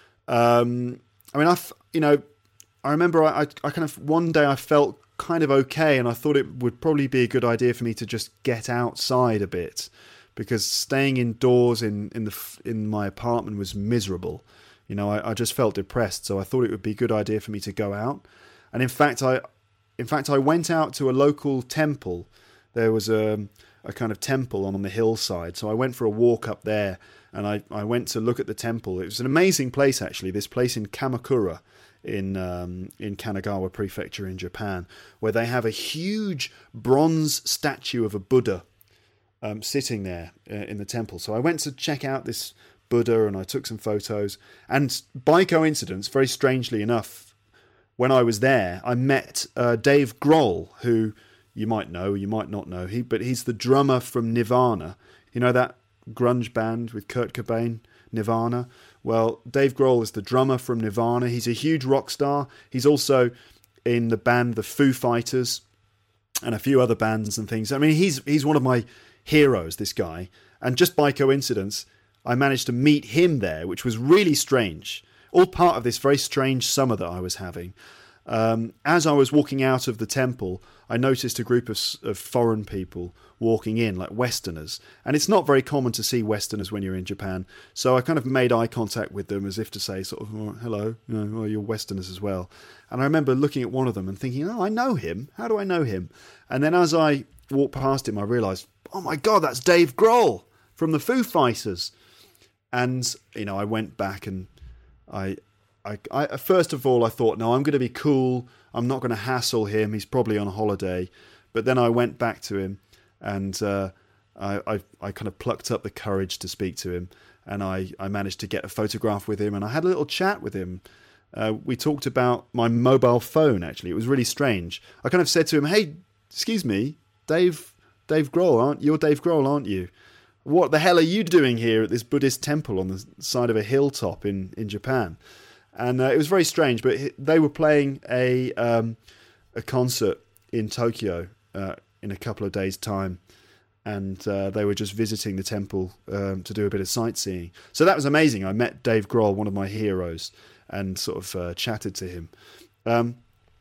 Um, I mean, I, you know, I remember I, I kind of, one day I felt kind of okay, and I thought it would probably be a good idea for me to just get outside a bit, because staying indoors in, in the in my apartment was miserable. You know, I, I just felt depressed, so I thought it would be a good idea for me to go out. And in fact, I in fact I went out to a local temple. There was a a kind of temple on the hillside, so I went for a walk up there, and I, I went to look at the temple. It was an amazing place, actually. This place in Kamakura, in um, in Kanagawa Prefecture in Japan, where they have a huge bronze statue of a Buddha um, sitting there uh, in the temple. So I went to check out this Buddha and I took some photos. And by coincidence, very strangely enough, when I was there, I met uh, Dave Grohl, who you might know, you might not know, he but he's the drummer from Nirvana. You know that grunge band with Kurt Cobain, Nirvana? Well, Dave Grohl is the drummer from Nirvana. He's a huge rock star. He's also in the band The Foo Fighters and a few other bands and things. I mean, he's he's one of my heroes, this guy. And just by coincidence, I managed to meet him there, which was really strange. All part of this very strange summer that I was having. Um, as I was walking out of the temple, I noticed a group of, of foreign people walking in, like Westerners. And it's not very common to see Westerners when you're in Japan. So I kind of made eye contact with them as if to say, sort of, oh, hello, you know, well, you're Westerners as well. And I remember looking at one of them and thinking, oh, I know him. How do I know him? And then as I walked past him, I realised, oh my God, that's Dave Grohl from the Foo Fighters. And, you know, I went back and I... I, I, first of all, I thought, no, I'm going to be cool. I'm not going to hassle him. He's probably on holiday. But then I went back to him and uh, I, I, I kind of plucked up the courage to speak to him. And I, I managed to get a photograph with him. And I had a little chat with him. Uh, we talked about my mobile phone, actually. It was really strange. I kind of said to him, hey, excuse me, Dave Dave Grohl, aren't you? You're Dave Grohl, aren't you? What the hell are you doing here at this Buddhist temple on the side of a hilltop in, in Japan? And uh, it was very strange, but they were playing a um, a concert in Tokyo uh, in a couple of days' time, and uh, they were just visiting the temple um, to do a bit of sightseeing. So that was amazing. I met Dave Grohl, one of my heroes, and sort of uh, chatted to him. Um,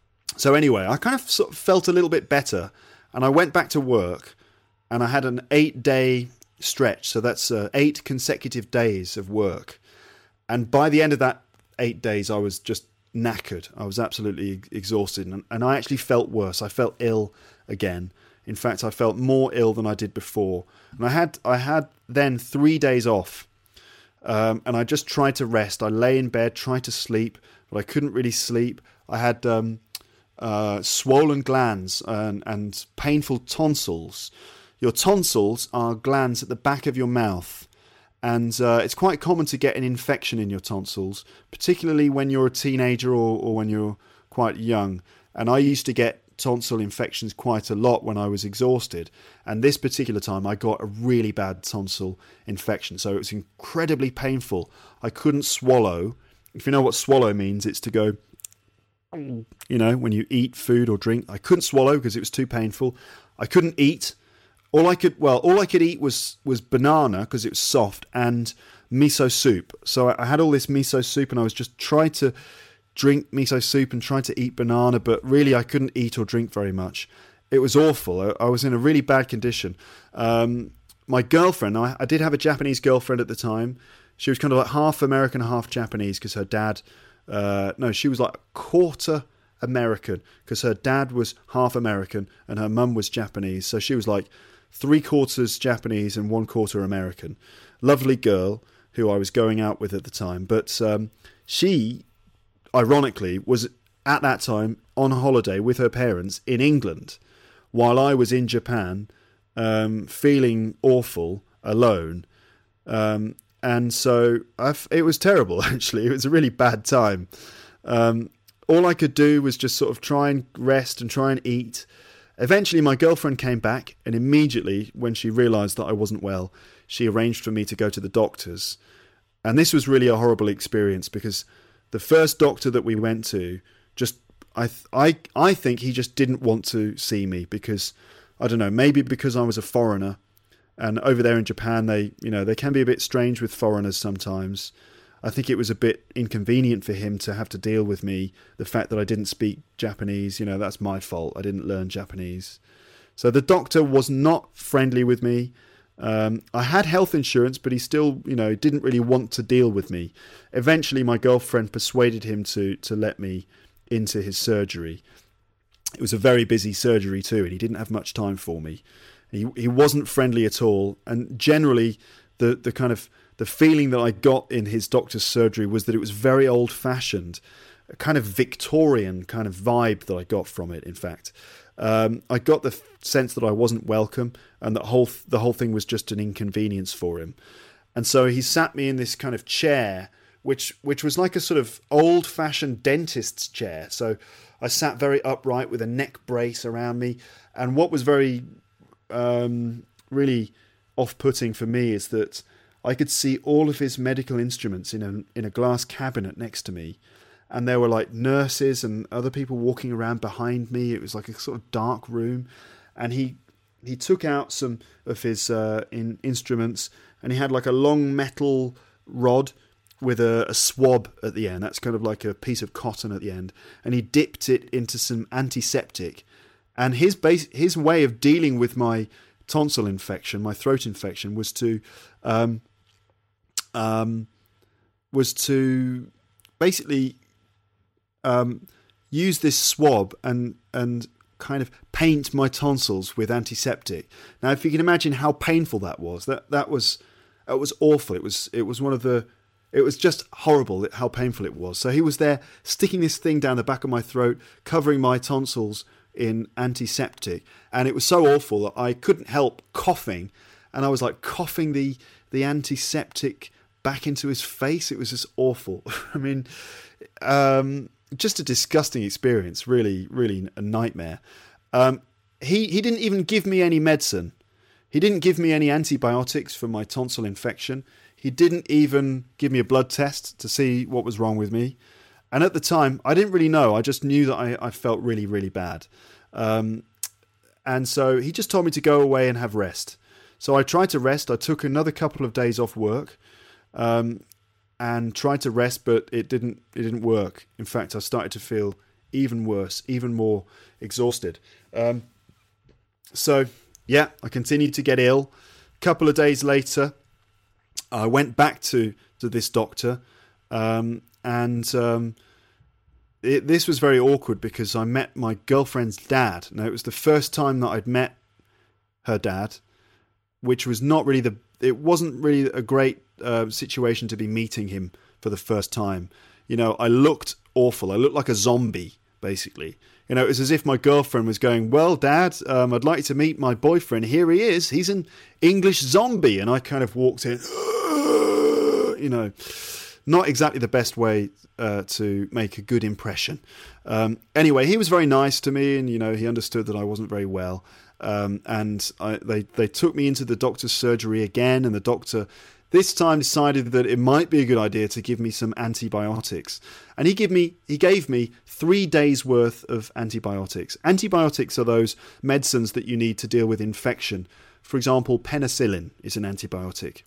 so anyway, I kind of sort of felt a little bit better, and I went back to work, and I had an eight-day stretch. So that's uh, eight consecutive days of work. And by the end of that eight days, I was just knackered. I was absolutely exhausted. And, and I actually felt worse. I felt ill again. In fact, I felt more ill than I did before. And I had I had then three days off. Um, and I just tried to rest. I lay in bed, tried to sleep, but I couldn't really sleep. I had um, uh, swollen glands and, and painful tonsils. Your tonsils are glands at the back of your mouth. And uh, it's quite common to get an infection in your tonsils, particularly when you're a teenager or, or when you're quite young. And I used to get tonsil infections quite a lot when I was exhausted, and this particular time I got a really bad tonsil infection, so it was incredibly painful. I couldn't swallow. If you know what swallow means, it's to go, you know, when you eat food or drink. I couldn't swallow because it was too painful. I couldn't eat. All I could, well, all I could eat was was banana because it was soft, and miso soup. So I had all this miso soup, and I was just trying to drink miso soup and try to eat banana, but really I couldn't eat or drink very much. It was awful. I, I was in a really bad condition. Um, my girlfriend, I, I did have a Japanese girlfriend at the time. She was kind of like half American, half Japanese because her dad, uh, no, she was like a quarter American because her dad was half American and her mum was Japanese. So she was like three quarters Japanese and one quarter American. Lovely girl who I was going out with at the time. But um, she, ironically, was at that time on holiday with her parents in England while I was in Japan, um, feeling awful, alone. Um, and so I've, it was terrible, actually. It was a really bad time. Um, all I could do was just sort of try and rest and try and eat. Eventually, my girlfriend came back, and immediately, when she realised that I wasn't well, she arranged for me to go to the doctors. And this was really a horrible experience because the first doctor that we went to, just I I I think he just didn't want to see me because, I don't know, maybe because I was a foreigner, and over there in Japan they you know they can be a bit strange with foreigners sometimes. I think it was a bit inconvenient for him to have to deal with me. The fact that I didn't speak Japanese, you know, that's my fault. I didn't learn Japanese, so the doctor was not friendly with me. Um, I had health insurance, but he still, you know, didn't really want to deal with me. Eventually, my girlfriend persuaded him to to let me into his surgery. It was a very busy surgery too, and he didn't have much time for me. He he wasn't friendly at all, and generally, the the kind of the feeling that I got in his doctor's surgery was that it was very old-fashioned, a kind of Victorian kind of vibe that I got from it. In fact. Um, I got the sense that I wasn't welcome and that whole the whole thing was just an inconvenience for him. And so he sat me in this kind of chair, which which was like a sort of old-fashioned dentist's chair. So I sat very upright with a neck brace around me. And what was very um, really off-putting for me is that I could see all of his medical instruments in a in a glass cabinet next to me. And there were like nurses and other people walking around behind me. It was like a sort of dark room. And he he took out some of his uh, in, instruments, and he had like a long metal rod with a, a swab at the end. That's kind of like a piece of cotton at the end. And he dipped it into some antiseptic. And his base, his way of dealing with my tonsil infection, my throat infection, was to um, um, was to basically Um, use this swab and and kind of paint my tonsils with antiseptic. Now, if you can imagine how painful that was, that that was that was awful. It was it was one of the it was just horrible how painful it was. So he was there sticking this thing down the back of my throat, covering my tonsils in antiseptic, and it was so awful that I couldn't help coughing, and I was like coughing the the antiseptic back into his face. It was just awful. I mean. Um, Just a disgusting experience, really, really a nightmare. Um, he, he didn't even give me any medicine. He didn't give me any antibiotics for my tonsil infection. He didn't even give me a blood test to see what was wrong with me. And at the time, I didn't really know. I just knew that I, I felt really, really bad. Um, and so he just told me to go away and have rest. So I tried to rest. I took another couple of days off work. Um, and tried to rest, but it didn't it didn't work. In fact, I started to feel even worse, even more exhausted. Um, so, yeah, I continued to get ill. A couple of days later, I went back to, to this doctor, um, and um, it, this was very awkward because I met my girlfriend's dad. Now, it was the first time that I'd met her dad, which was not really the, it wasn't really a great uh, situation to be meeting him for the first time. You know, I looked awful. I looked like a zombie, basically. You know, it was as if my girlfriend was going, well, Dad, um, I'd like you to meet my boyfriend. Here he is. He's an English zombie. And I kind of walked in, you know, not exactly the best way uh, to make a good impression. Um, anyway, he was very nice to me, and, you know, he understood that I wasn't very well. Um, and I, they, they took me into the doctor's surgery again, and the doctor this time decided that it might be a good idea to give me some antibiotics. And he gave me he gave me three days worth of antibiotics. Antibiotics are those medicines that you need to deal with infection. For example, penicillin is an antibiotic.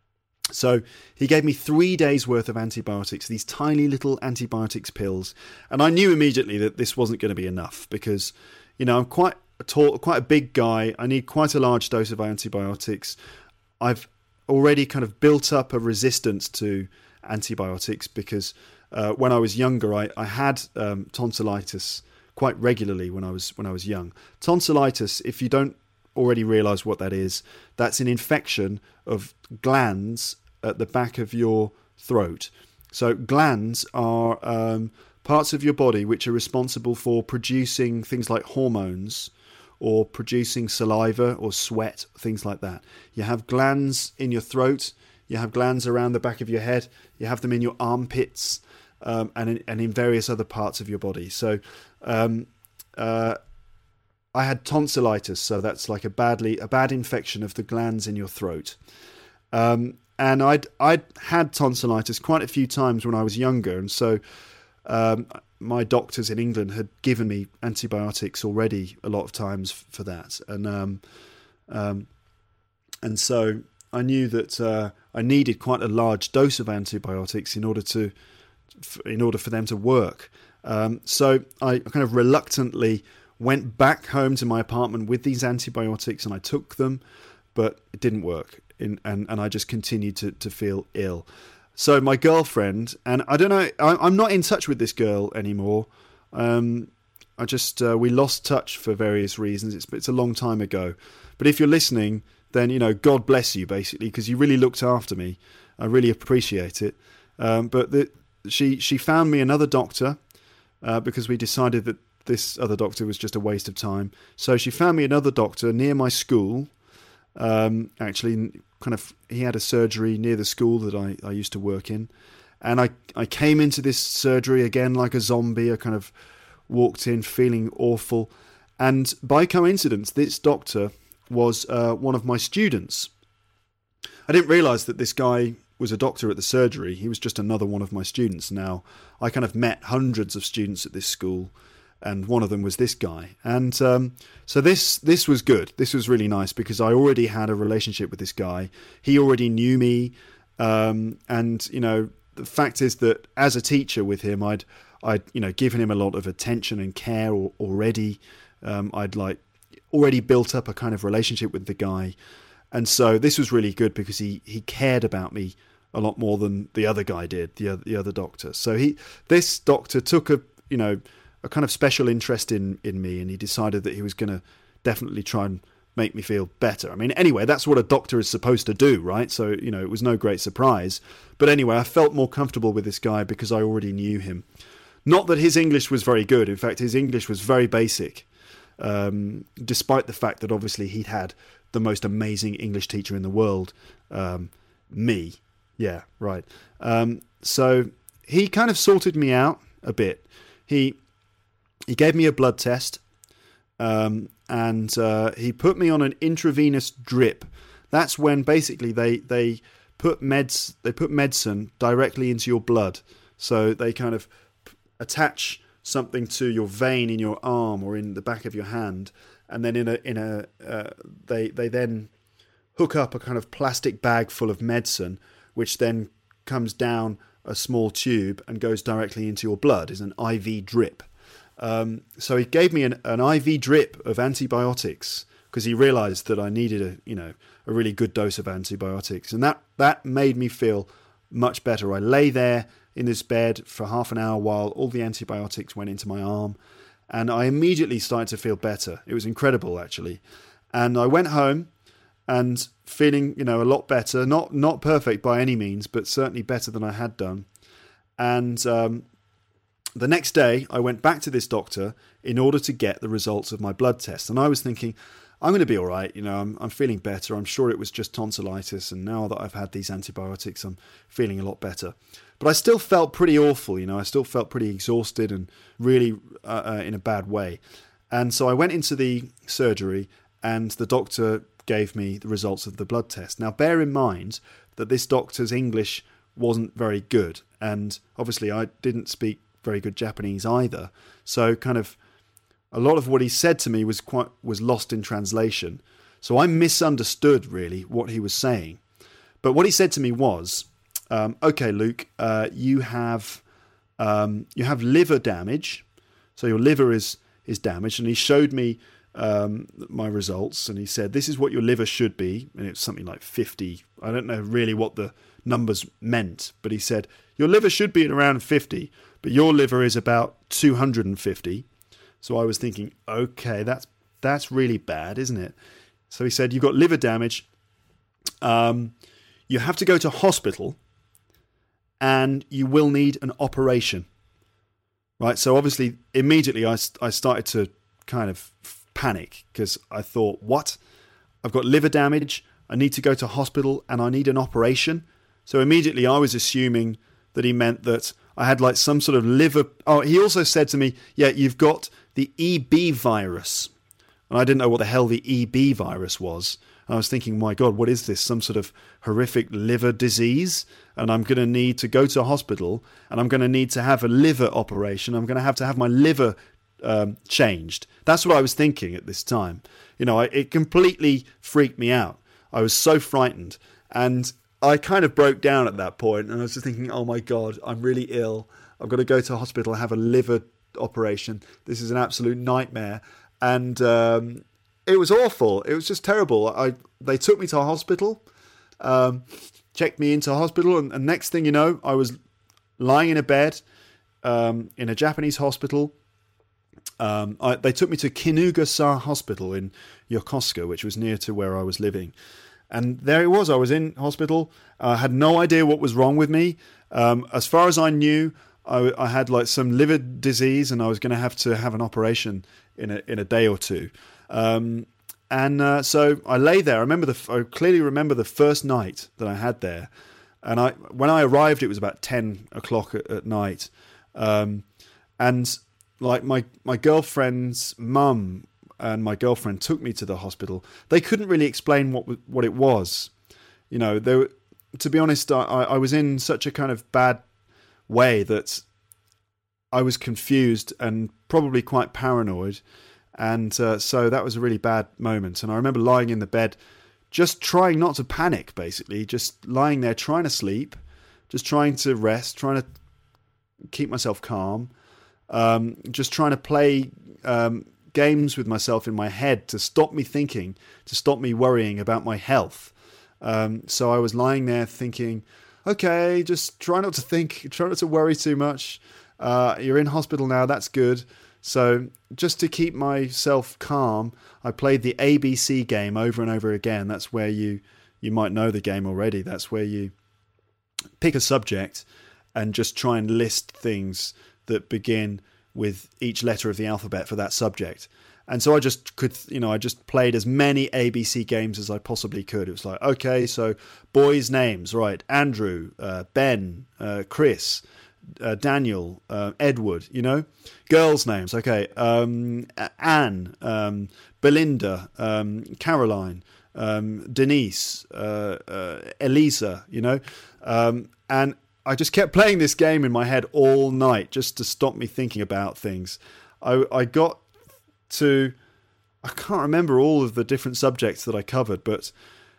So he gave me three days worth of antibiotics, these tiny little antibiotics pills. And I knew immediately that this wasn't going to be enough because, you know, I'm quite a tall, quite a big guy. I need quite a large dose of antibiotics. I've already kind of built up a resistance to antibiotics because uh, when I was younger, I, I had um, tonsillitis quite regularly when I was when I was young. Tonsillitis, if you don't already realise what that is, that's an infection of glands at the back of your throat. So glands are um, parts of your body which are responsible for producing things like hormones, or producing saliva or sweat, things like that. You have glands in your throat, you have glands around the back of your head, you have them in your armpits, um, and, in, and in various other parts of your body. So um, uh, I had tonsillitis, so that's like a badly a bad infection of the glands in your throat. Um, and I'd, I'd had tonsillitis quite a few times when I was younger, and so um, my doctors in England had given me antibiotics already a lot of times for that, and um, um, and so I knew that uh, I needed quite a large dose of antibiotics in order to, in order for them to work. Um, so I kind of reluctantly went back home to my apartment with these antibiotics, and I took them, but it didn't work, in, and and I just continued to to feel ill. So my girlfriend, and I don't know, I, I'm not in touch with this girl anymore. Um, I just, uh, we lost touch for various reasons. It's, it's a long time ago. But if you're listening, then, you know, God bless you, basically, because you really looked after me. I really appreciate it. Um, but the, she, she found me another doctor uh, because we decided that this other doctor was just a waste of time. So she found me another doctor near my school. Um, actually, kind of, he had a surgery near the school that I, I used to work in, and I, I came into this surgery again like a zombie. I kind of walked in feeling awful, and by coincidence, this doctor was uh, one of my students. I didn't realise that this guy was a doctor at the surgery. He was just another one of my students. Now, I kind of met hundreds of students at this school, and one of them was this guy. And um, so this this was good. This was really nice because I already had a relationship with this guy. He already knew me. Um, and, you know, the fact is that as a teacher with him, I'd, I'd you know, given him a lot of attention and care already. Um, I'd like already built up a kind of relationship with the guy. And so this was really good because he, he cared about me a lot more than the other guy did, the other, the other doctor. So he this doctor took a, you know, a kind of special interest in, in me, and he decided that he was going to definitely try and make me feel better. I mean, anyway, that's what a doctor is supposed to do, right? So, you know, it was no great surprise. But anyway, I felt more comfortable with this guy because I already knew him. Not that his English was very good. In fact, his English was very basic, um, despite the fact that obviously he'd had the most amazing English teacher in the world, um, me. Yeah, right. Um, so he kind of sorted me out a bit. He... He gave me a blood test, um, and uh, he put me on an intravenous drip. That's when basically they they put meds they put medicine directly into your blood. So they kind of attach something to your vein in your arm or in the back of your hand, and then in a in a uh, they they then hook up a kind of plastic bag full of medicine, which then comes down a small tube and goes directly into your blood. Is an I V drip. Um, so he gave me an, an I V drip of antibiotics because he realised that I needed a you know a really good dose of antibiotics, and that that made me feel much better. I lay there in this bed for half an hour while all the antibiotics went into my arm, and I immediately started to feel better. It was incredible, actually. And I went home and feeling, you know, a lot better. Not not perfect by any means, but certainly better than I had done. And um, the next day, I went back to this doctor in order to get the results of my blood test. And I was thinking, I'm going to be all right. You know, I'm, I'm feeling better. I'm sure it was just tonsillitis. And now that I've had these antibiotics, I'm feeling a lot better. But I still felt pretty awful. You know, I still felt pretty exhausted and really uh, uh, in a bad way. And so I went into the surgery, and the doctor gave me the results of the blood test. Now, bear in mind that this doctor's English wasn't very good. And obviously I didn't speak very good Japanese either. So kind of a lot of what he said to me was quite was lost in translation. So I misunderstood really what he was saying. But what he said to me was, um, okay, Luke, uh, you have um, you have liver damage. So your liver is is damaged. And he showed me um, my results, and he said, this is what your liver should be. And it's something like fifty. I don't know really what the numbers meant, but he said, your liver should be at around fifty, but your liver is about two hundred fifty. So I was thinking, okay, that's that's really bad, isn't it? So he said, you've got liver damage. Um, you have to go to hospital, and you will need an operation. Right? So obviously, immediately I, I started to kind of panic, because I thought, what? I've got liver damage, I need to go to hospital, and I need an operation. So immediately I was assuming that he meant that I had like some sort of liver... Oh, he also said to me, yeah, you've got the E B virus. And I didn't know what the hell the E B virus was. And I was thinking, my God, what is this? Some sort of horrific liver disease? And I'm going to need to go to a hospital, and I'm going to need to have a liver operation. I'm going to have to have my liver um, changed. That's what I was thinking at this time. You know, I, it completely freaked me out. I was so frightened. And I kind of broke down at that point, and I was just thinking, oh my God, I'm really ill. I've got to go to a hospital, have a liver operation. This is an absolute nightmare. And um, it was awful. It was just terrible. I They took me to a hospital, um, checked me into a hospital, and, and next thing you know, I was lying in a bed um, in a Japanese hospital. Um, I, they took me to Kinugasa Hospital in Yokosuka, which was near to where I was living. And there it was. I was in hospital. I had no idea what was wrong with me. Um, as far as I knew, I, I had like some liver disease, and I was going to have to have an operation in a in a day or two. Um, and uh, so I lay there. I remember the. I clearly remember the first night that I had there. And I when I arrived, it was about ten o'clock at, at night. Um, and like my my girlfriend's mum and my girlfriend took me to the hospital. They couldn't really explain what what it was. You know, they were, to be honest, I, I was in such a kind of bad way that I was confused and probably quite paranoid. And uh, so that was a really bad moment. And I remember lying in the bed, just trying not to panic, basically. Just lying there, trying to sleep, just trying to rest, trying to keep myself calm. Um, just trying to play... Um, games with myself in my head to stop me thinking, to stop me worrying about my health. Um, so I was lying there thinking, okay, just try not to think, try not to worry too much. Uh, you're in hospital now, that's good. So just to keep myself calm, I played the A B C game over and over again. That's where you, you might know the game already. That's where you pick a subject and just try and list things that begin with each letter of the alphabet for that subject. And so I just could, you know, I just played as many A B C games as I possibly could. It was like, okay, so boys' names, right? Andrew, uh, Ben, uh, Chris, uh, Daniel, uh, Edward, you know? Girls' names, okay. Um, Anne, um, Belinda, um, Caroline, um, Denise, uh, uh, Elisa, you know? Um, and I just kept playing this game in my head all night just to stop me thinking about things. I, I got to... I can't remember all of the different subjects that I covered, but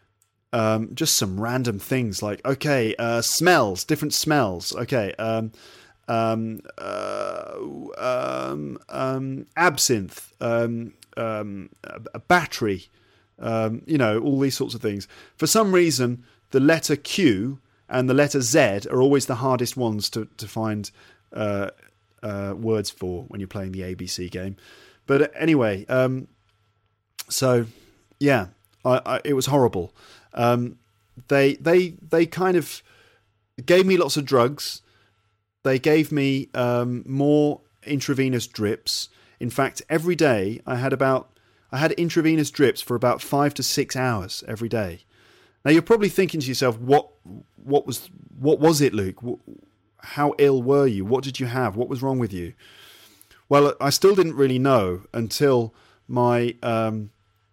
um, just some random things like, okay, uh, smells, different smells. Okay, um, um, uh, um, um, absinthe, um, um, a battery, um, you know, all these sorts of things. For some reason, the letter Q and the letter Z are always the hardest ones to, to find uh, uh, words for when you're playing the A B C game. But anyway, um, so yeah, I, I, it was horrible. Um, they they they kind of gave me lots of drugs. They gave me um, more intravenous drips. In fact, every day I had about I had intravenous drips for about five to six hours every day. Now you're probably thinking to yourself, what what was what was it, Luke? How ill were you? What did you have? What was wrong with you? Well, I still didn't really know until my um,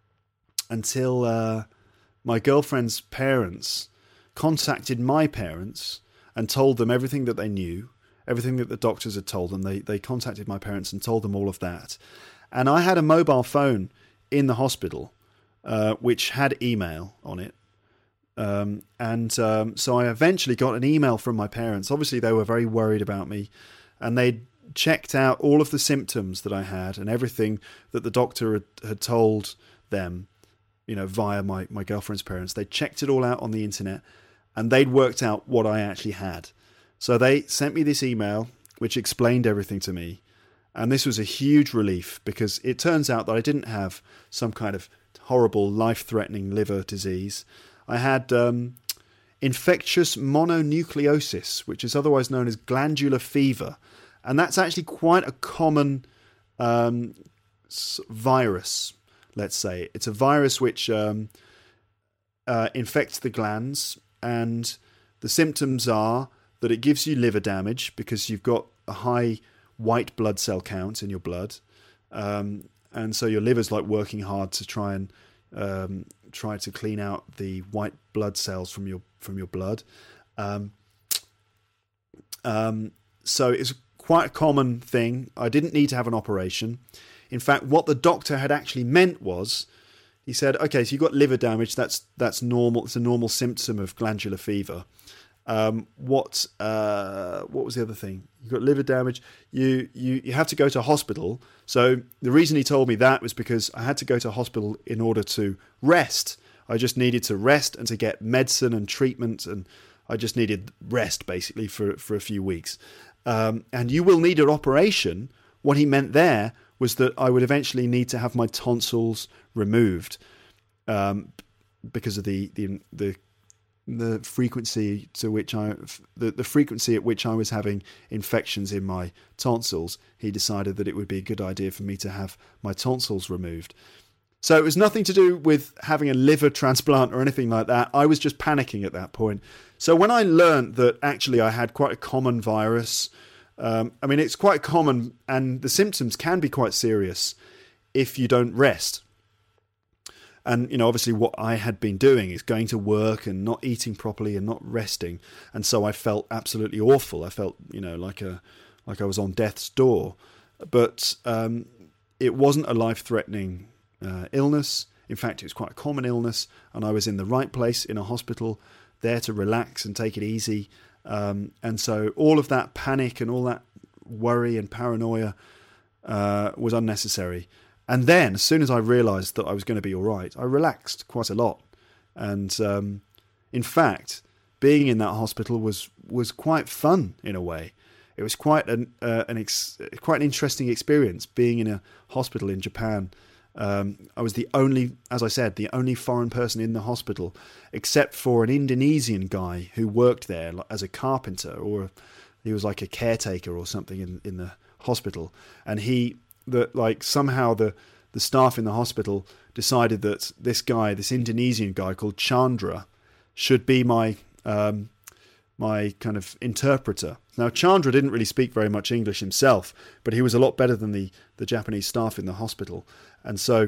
until uh, my girlfriend's parents contacted my parents and told them everything that they knew, everything that the doctors had told them. They they contacted my parents and told them all of that. And I had a mobile phone in the hospital, uh, which had email on it. Um, and um, so I eventually got an email from my parents. Obviously, they were very worried about me, and they'd checked out all of the symptoms that I had and everything that the doctor had, had told them, you know, via my, my girlfriend's parents. They checked it all out on the internet, and they'd worked out what I actually had. So they sent me this email, which explained everything to me. And this was a huge relief, because it turns out that I didn't have some kind of horrible, life-threatening liver disease. I had um, infectious mononucleosis, which is otherwise known as glandular fever. And that's actually quite a common um, virus, let's say. It's a virus which um, uh, infects the glands, and the symptoms are that it gives you liver damage because you've got a high white blood cell count in your blood. Um, and so your liver's like working hard to try and um, try to clean out the white blood cells from your from your blood. Um, um, so it's quite a common thing. I didn't need to have an operation. In fact, what the doctor had actually meant was, he said, okay, so you've got liver damage. That's that's normal. It's a normal symptom of glandular fever. Um, what uh, what was the other thing? You've got liver damage. You, you you have to go to hospital. So the reason he told me that was because I had to go to hospital in order to rest. I just needed to rest and to get medicine and treatment, and I just needed rest basically for, for a few weeks. Um, and you will need an operation. What he meant there was that I would eventually need to have my tonsils removed um, because of the the the the frequency to which I the, the frequency at which I was having infections in my tonsils. He decided that it would be a good idea for me to have my tonsils removed. So it was nothing to do with having a liver transplant or anything like that. I was just panicking at that point. So when I learned that actually I had quite a common virus, um, I mean, it's quite common, and the symptoms can be quite serious if you don't rest. And, you know, obviously what I had been doing is going to work and not eating properly and not resting. And so I felt absolutely awful. I felt, you know, like a like I was on death's door. But um, it wasn't a life-threatening uh, illness. In fact, it was quite a common illness. And I was in the right place in a hospital, there to relax and take it easy. Um, and so all of that panic and all that worry and paranoia uh, was unnecessary. And then, as soon as I realised that I was going to be all right, I relaxed quite a lot. And um, in fact, being in that hospital was was quite fun in a way. It was quite an uh, an ex- quite an interesting experience being in a hospital in Japan. Um, I was the only, as I said, the only foreign person in the hospital, except for an Indonesian guy who worked there as a carpenter, or he was like a caretaker or something in in the hospital, and he. That like somehow the the staff in the hospital decided that this guy, this Indonesian guy called Chandra, should be my um, my kind of interpreter. Now Chandra didn't really speak very much English himself, but he was a lot better than the the Japanese staff in the hospital, and so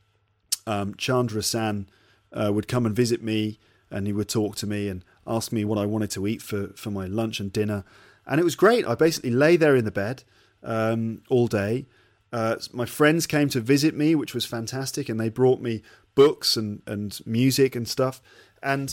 um, Chandra-san uh, would come and visit me, and he would talk to me and ask me what I wanted to eat for for my lunch and dinner, and it was great. I basically lay there in the bed um, all day. Uh, my friends came to visit me, which was fantastic, and they brought me books and, and music and stuff. And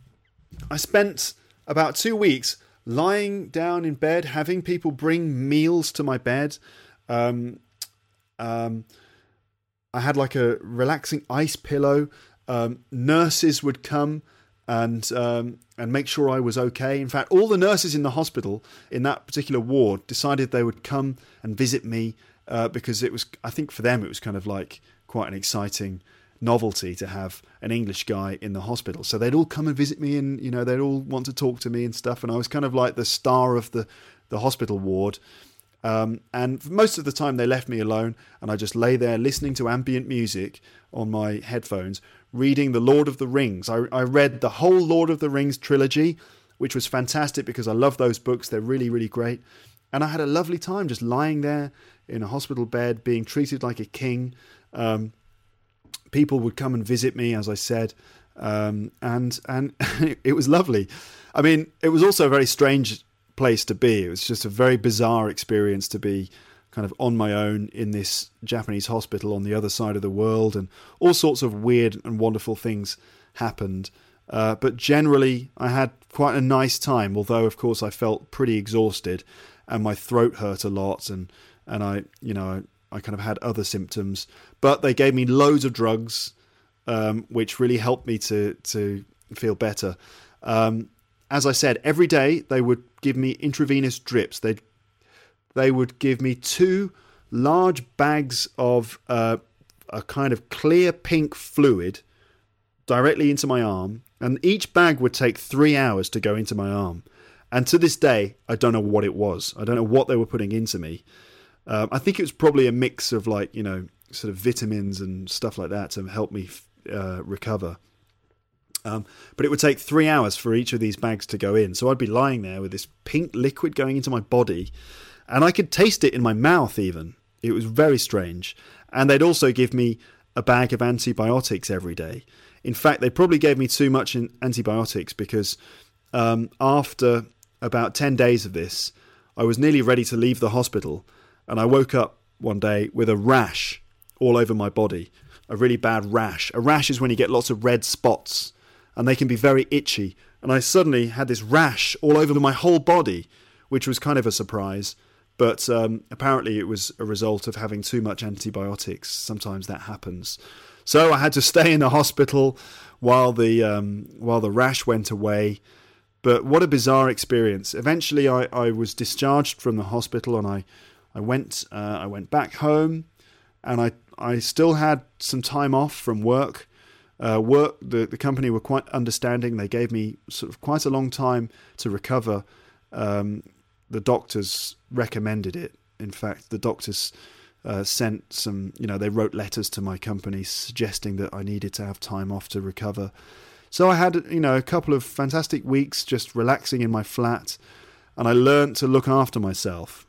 I spent about two weeks lying down in bed, having people bring meals to my bed. Um, um, I had like a relaxing ice pillow. Um, nurses would come and um, and make sure I was okay. In fact, all the nurses in the hospital in that particular ward decided they would come and visit me uh, because it was, I think for them, it was kind of like quite an exciting novelty to have an English guy in the hospital. So they'd all come and visit me, and you know they'd all want to talk to me and stuff. And I was kind of like the star of the the hospital ward. Um, and most of the time they left me alone, and I just lay there listening to ambient music on my headphones, reading The Lord of the Rings. I, I read the whole Lord of the Rings trilogy, which was fantastic because I love those books. They're really, really great. And I had a lovely time just lying there in a hospital bed, being treated like a king. Um, people would come and visit me, as I said, um, and and it was lovely. I mean, it was also a very strange place to be. It was just a very bizarre experience to be kind of on my own in this Japanese hospital on the other side of the world, and all sorts of weird and wonderful things happened. Uh, but generally, I had quite a nice time, although, of course, I felt pretty exhausted and my throat hurt a lot, and, and I, you know, I, I kind of had other symptoms. But they gave me loads of drugs, um, which really helped me to, to feel better. Um, As I said, every day they would give me intravenous drips. They they would give me two large bags of uh, a kind of clear pink fluid directly into my arm, and each bag would take three hours to go into my arm. And to this day, I don't know what it was. I don't know what they were putting into me. Um, I think it was probably a mix of like, you know, sort of vitamins and stuff like that to help me uh, recover. Um, but it would take three hours for each of these bags to go in. So I'd be lying there with this pink liquid going into my body, and I could taste it in my mouth even. It was very strange. And they'd also give me a bag of antibiotics every day. In fact, they probably gave me too much in antibiotics because um, after about ten days of this, I was nearly ready to leave the hospital. And I woke up one day with a rash all over my body, a really bad rash. A rash is when you get lots of red spots, and they can be very itchy. And I suddenly had this rash all over my whole body, which was kind of a surprise. But um, apparently it was a result of having too much antibiotics. Sometimes that happens. So I had to stay in the hospital while the um, while the rash went away. But what a bizarre experience. Eventually I, I was discharged from the hospital, and I, I went uh, I went back home, and I, I still had some time off from work. Uh, work the, the company were quite understanding. They gave me sort of quite a long time to recover. Um, the doctors recommended it. In fact, the doctors uh, sent some, you know, they wrote letters to my company suggesting that I needed to have time off to recover. So I had, you know, a couple of fantastic weeks just relaxing in my flat, and I learned to look after myself.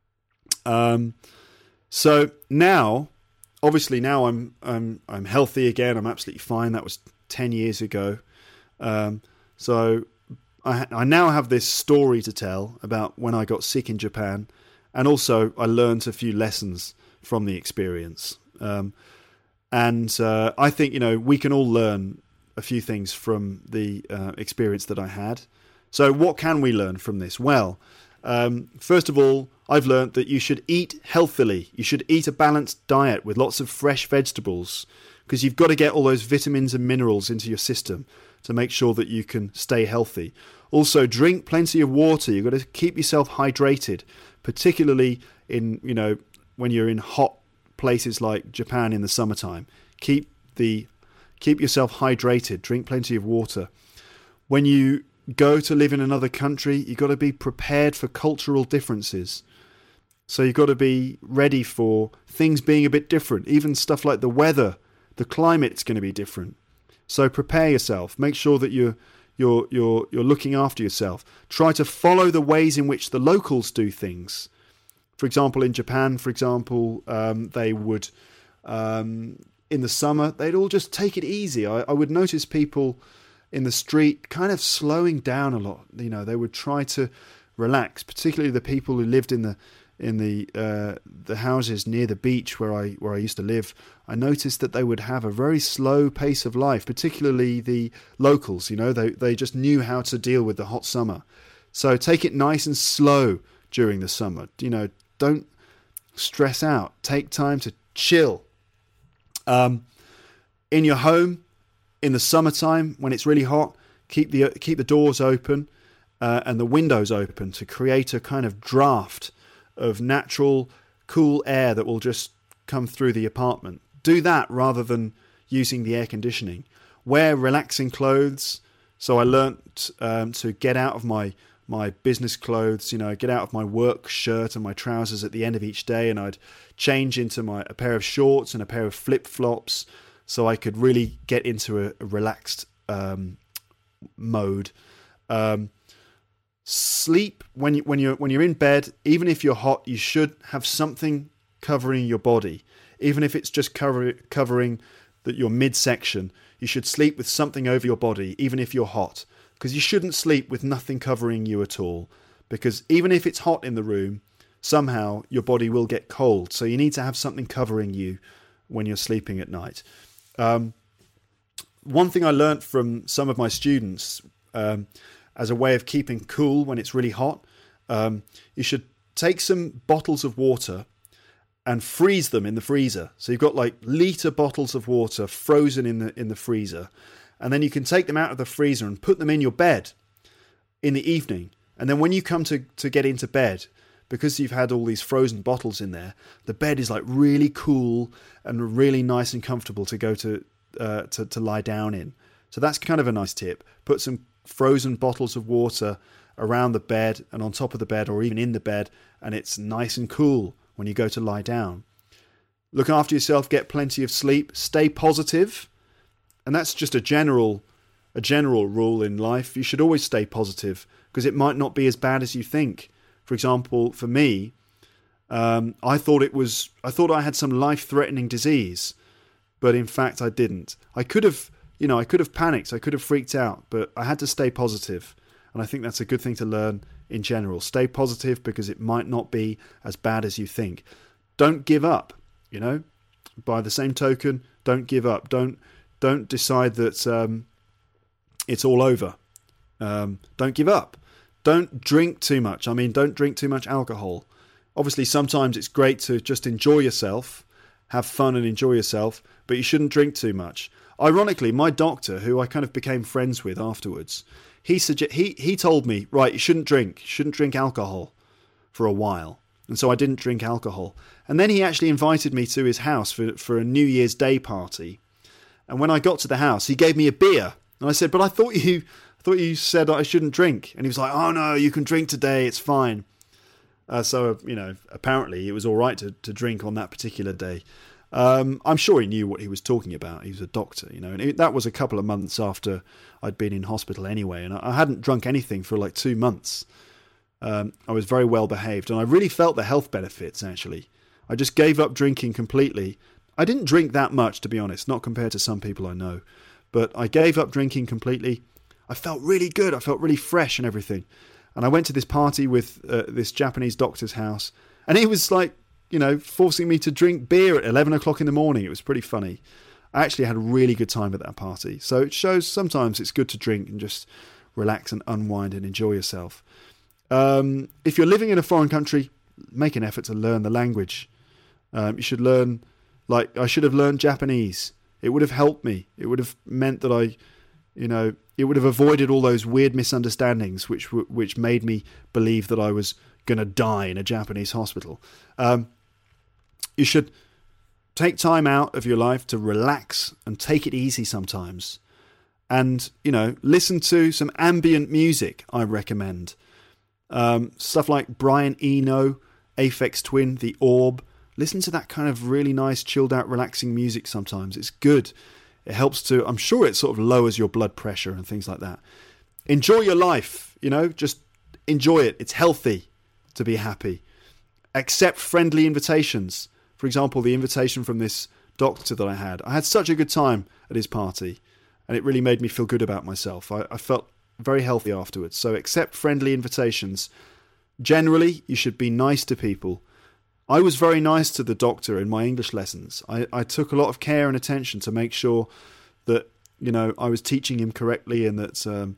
Um, so now, obviously now I'm I'm I'm healthy again. I'm absolutely fine. That was ten years ago. Um, so I I now have this story to tell about when I got sick in Japan, and also I learned a few lessons from the experience. Um, and uh, I think, you know, we can all learn a few things from the uh, experience that I had. So what can we learn from this? Well, um, first of all, I've learned that you should eat healthily. You should eat a balanced diet with lots of fresh vegetables, because you've got to get all those vitamins and minerals into your system to make sure that you can stay healthy. Also, drink plenty of water. You've got to keep yourself hydrated, particularly in, you know, when you're in hot places like Japan in the summertime. Keep the keep yourself hydrated. Drink plenty of water. When you go to live in another country, you've got to be prepared for cultural differences. So you've got to be ready for things being a bit different. Even stuff like the weather, the climate's going to be different. So prepare yourself. Make sure that you're you're you're you're looking after yourself. Try to follow the ways in which the locals do things. For example, in Japan, for example, um, they would um, in the summer they'd all just take it easy. I, I would notice people in the street kind of slowing down a lot. You know, they would try to relax, particularly the people who lived in the in the uh, the houses near the beach where I where I used to live. I noticed that they would have a very slow pace of life, particularly the locals. You know, they they just knew how to deal with the hot summer. So take it nice and slow during the summer. You know, don't stress out. Take time to chill. Um, in your home, in the summertime, when it's really hot, keep the keep the doors open uh, and the windows open to create a kind of draft of natural, cool air that will just come through the apartment. Do that rather than using the air conditioning. Wear relaxing clothes. So I learnt um, to get out of my my business clothes, you know, get out of my work shirt and my trousers at the end of each day, and I'd change into my a pair of shorts and a pair of flip-flops so I could really get into a, a relaxed um, mode. Um, sleep when you when you're when you're in bed, even if you're hot, you should have something covering your body, even if it's just cover, covering that your midsection. You should sleep with something over your body, even if you're hot, because you shouldn't sleep with nothing covering you at all, because even if it's hot in the room, somehow your body will get cold. So you need to have something covering you when you're sleeping at night. Um, one thing I learnt from some of my students um, as a way of keeping cool when it's really hot, um, you should take some bottles of water and freeze them in the freezer. So you've got like litre bottles of water frozen in the in the freezer. And then you can take them out of the freezer and put them in your bed in the evening. And then when you come to, to get into bed, because you've had all these frozen bottles in there, the bed is like really cool and really nice and comfortable to go to, uh, to, to lie down in. So that's kind of a nice tip. Put some frozen bottles of water around the bed and on top of the bed or even in the bed, and it's nice and cool when you go to lie down. Look after yourself, get plenty of sleep, stay positive. And that's just a general a general rule in life. You should always stay positive because it might not be as bad as you think. For example, for me, um, I thought it was I thought I had some life-threatening disease, but in fact I didn't. I could have, you know, I could have panicked, I could have freaked out, but I had to stay positive. And I think that's a good thing to learn in general. Stay positive because it might not be as bad as you think. Don't give up, you know. By the same token, don't give up. Don't don't decide that um, it's all over. Um, don't give up. Don't drink too much. I mean, don't drink too much alcohol. Obviously, sometimes it's great to just enjoy yourself, have fun and enjoy yourself, but you shouldn't drink too much. Ironically, my doctor, who I kind of became friends with afterwards, He suggest he he told me, right, you shouldn't drink, you shouldn't drink alcohol for a while. And so I didn't drink alcohol. And then he actually invited me to his house for, for a New Year's Day party. And when I got to the house, he gave me a beer. And I said, but I thought you I thought you said I shouldn't drink. And he was like, oh no, you can drink today, it's fine. Uh, so, you know, apparently it was all right to, to drink on that particular day. Um, I'm sure he knew what he was talking about. He was a doctor, you know, and it, that was a couple of months after I'd been in hospital anyway, and I, I hadn't drunk anything for like two months. Um, I was very well behaved, and I really felt the health benefits, actually. I just gave up drinking completely. I didn't drink that much, to be honest, not compared to some people I know, but I gave up drinking completely. I felt really good. I felt really fresh and everything. And I went to this party with uh, this Japanese doctor's house, and he was like, you know, forcing me to drink beer at eleven o'clock in the morning. It was pretty funny. I actually had a really good time at that party. So it shows sometimes it's good to drink and just relax and unwind and enjoy yourself. Um, if you're living in a foreign country, make an effort to learn the language. Um, you should learn, like, I should have learned Japanese. It would have helped me. It would have meant that I, you know, it would have avoided all those weird misunderstandings which which made me believe that I was going to die in a Japanese hospital. Um, you should take time out of your life to relax and take it easy sometimes. And, you know, listen to some ambient music, I recommend. Um, stuff like Brian Eno, Aphex Twin, The Orb. Listen to that kind of really nice, chilled out, relaxing music sometimes. It's good. It helps to, I'm sure it sort of lowers your blood pressure and things like that. Enjoy your life, you know, just enjoy it. It's healthy to be happy. Accept friendly invitations. For example, the invitation from this doctor that I had. I had such a good time at his party, and it really made me feel good about myself. I, I felt very healthy afterwards. So accept friendly invitations. Generally, you should be nice to people. I was very nice to the doctor in my English lessons. I, I took a lot of care and attention to make sure that, you know, I was teaching him correctly, and that, um,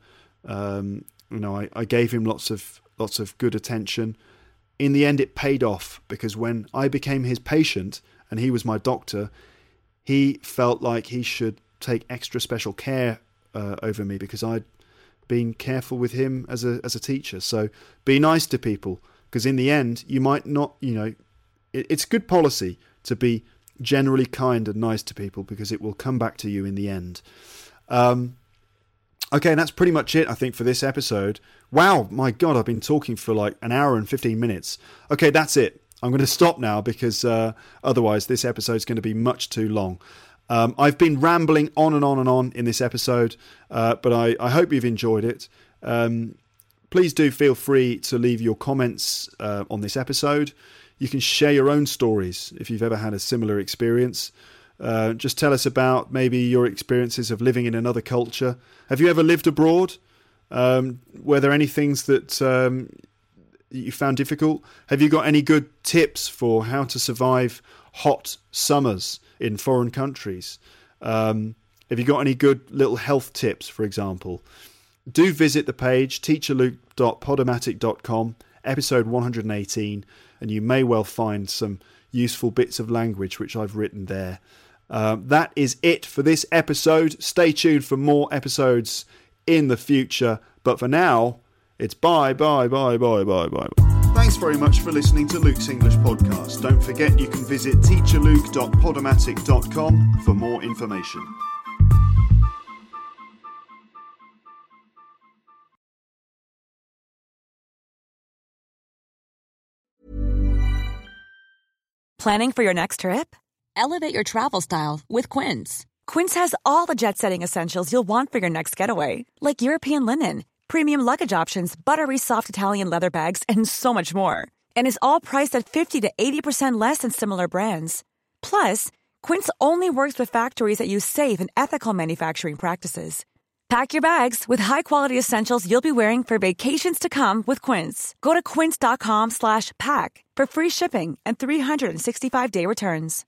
um, you know, I, I gave him lots of lots of good attention. In the end, it paid off, because when I became his patient and he was my doctor, he felt like he should take extra special care uh, over me because I'd been careful with him as a as a teacher. So be nice to people, because in the end, you might not, you know, it, it's good policy to be generally kind and nice to people because it will come back to you in the end. Um, okay, and that's pretty much it, I think, for this episode. Wow, my God, I've been talking for like an hour and fifteen minutes. Okay, that's it. I'm going to stop now because uh, otherwise this episode is going to be much too long. Um, I've been rambling on and on and on in this episode, uh, but I, I hope you've enjoyed it. Um, please do feel free to leave your comments uh, on this episode. You can share your own stories if you've ever had a similar experience. Uh, just tell us about maybe your experiences of living in another culture. Have you ever lived abroad? Um, were there any things that um, you found difficult? Have you got any good tips for how to survive hot summers in foreign countries? Um, have you got any good little health tips, for example? Do visit the page teacher luke dot podomatic dot com, episode one hundred eighteen, and you may well find some useful bits of language which I've written there. Um, that is it for this episode. Stay tuned for more episodes in the future, but for now, it's bye, bye, bye, bye, bye, bye. Thanks very much for listening to Luke's English Podcast. Don't forget you can visit teacher luke dot podomatic dot com for more information. Planning for your next trip? Elevate your travel style with Quince. Quince has all the jet-setting essentials you'll want for your next getaway, like European linen, premium luggage options, buttery soft Italian leather bags, and so much more. And is all priced at fifty to eighty percent less than similar brands. Plus, Quince only works with factories that use safe and ethical manufacturing practices. Pack your bags with high-quality essentials you'll be wearing for vacations to come with Quince. Go to quince dot com slash pack for free shipping and three hundred sixty-five day returns.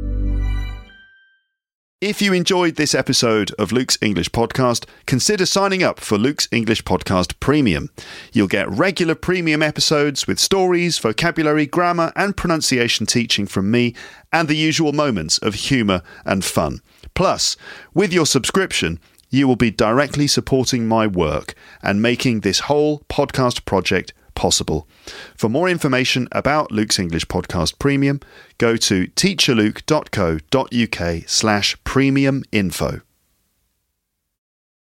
If you enjoyed this episode of Luke's English Podcast, consider signing up for Luke's English Podcast Premium. You'll get regular premium episodes with stories, vocabulary, grammar, and pronunciation teaching from me, and the usual moments of humour and fun. Plus, with your subscription, you will be directly supporting my work and making this whole podcast project possible. For more information about Luke's English Podcast Premium, go to teacher luke dot co dot uk slash premium info.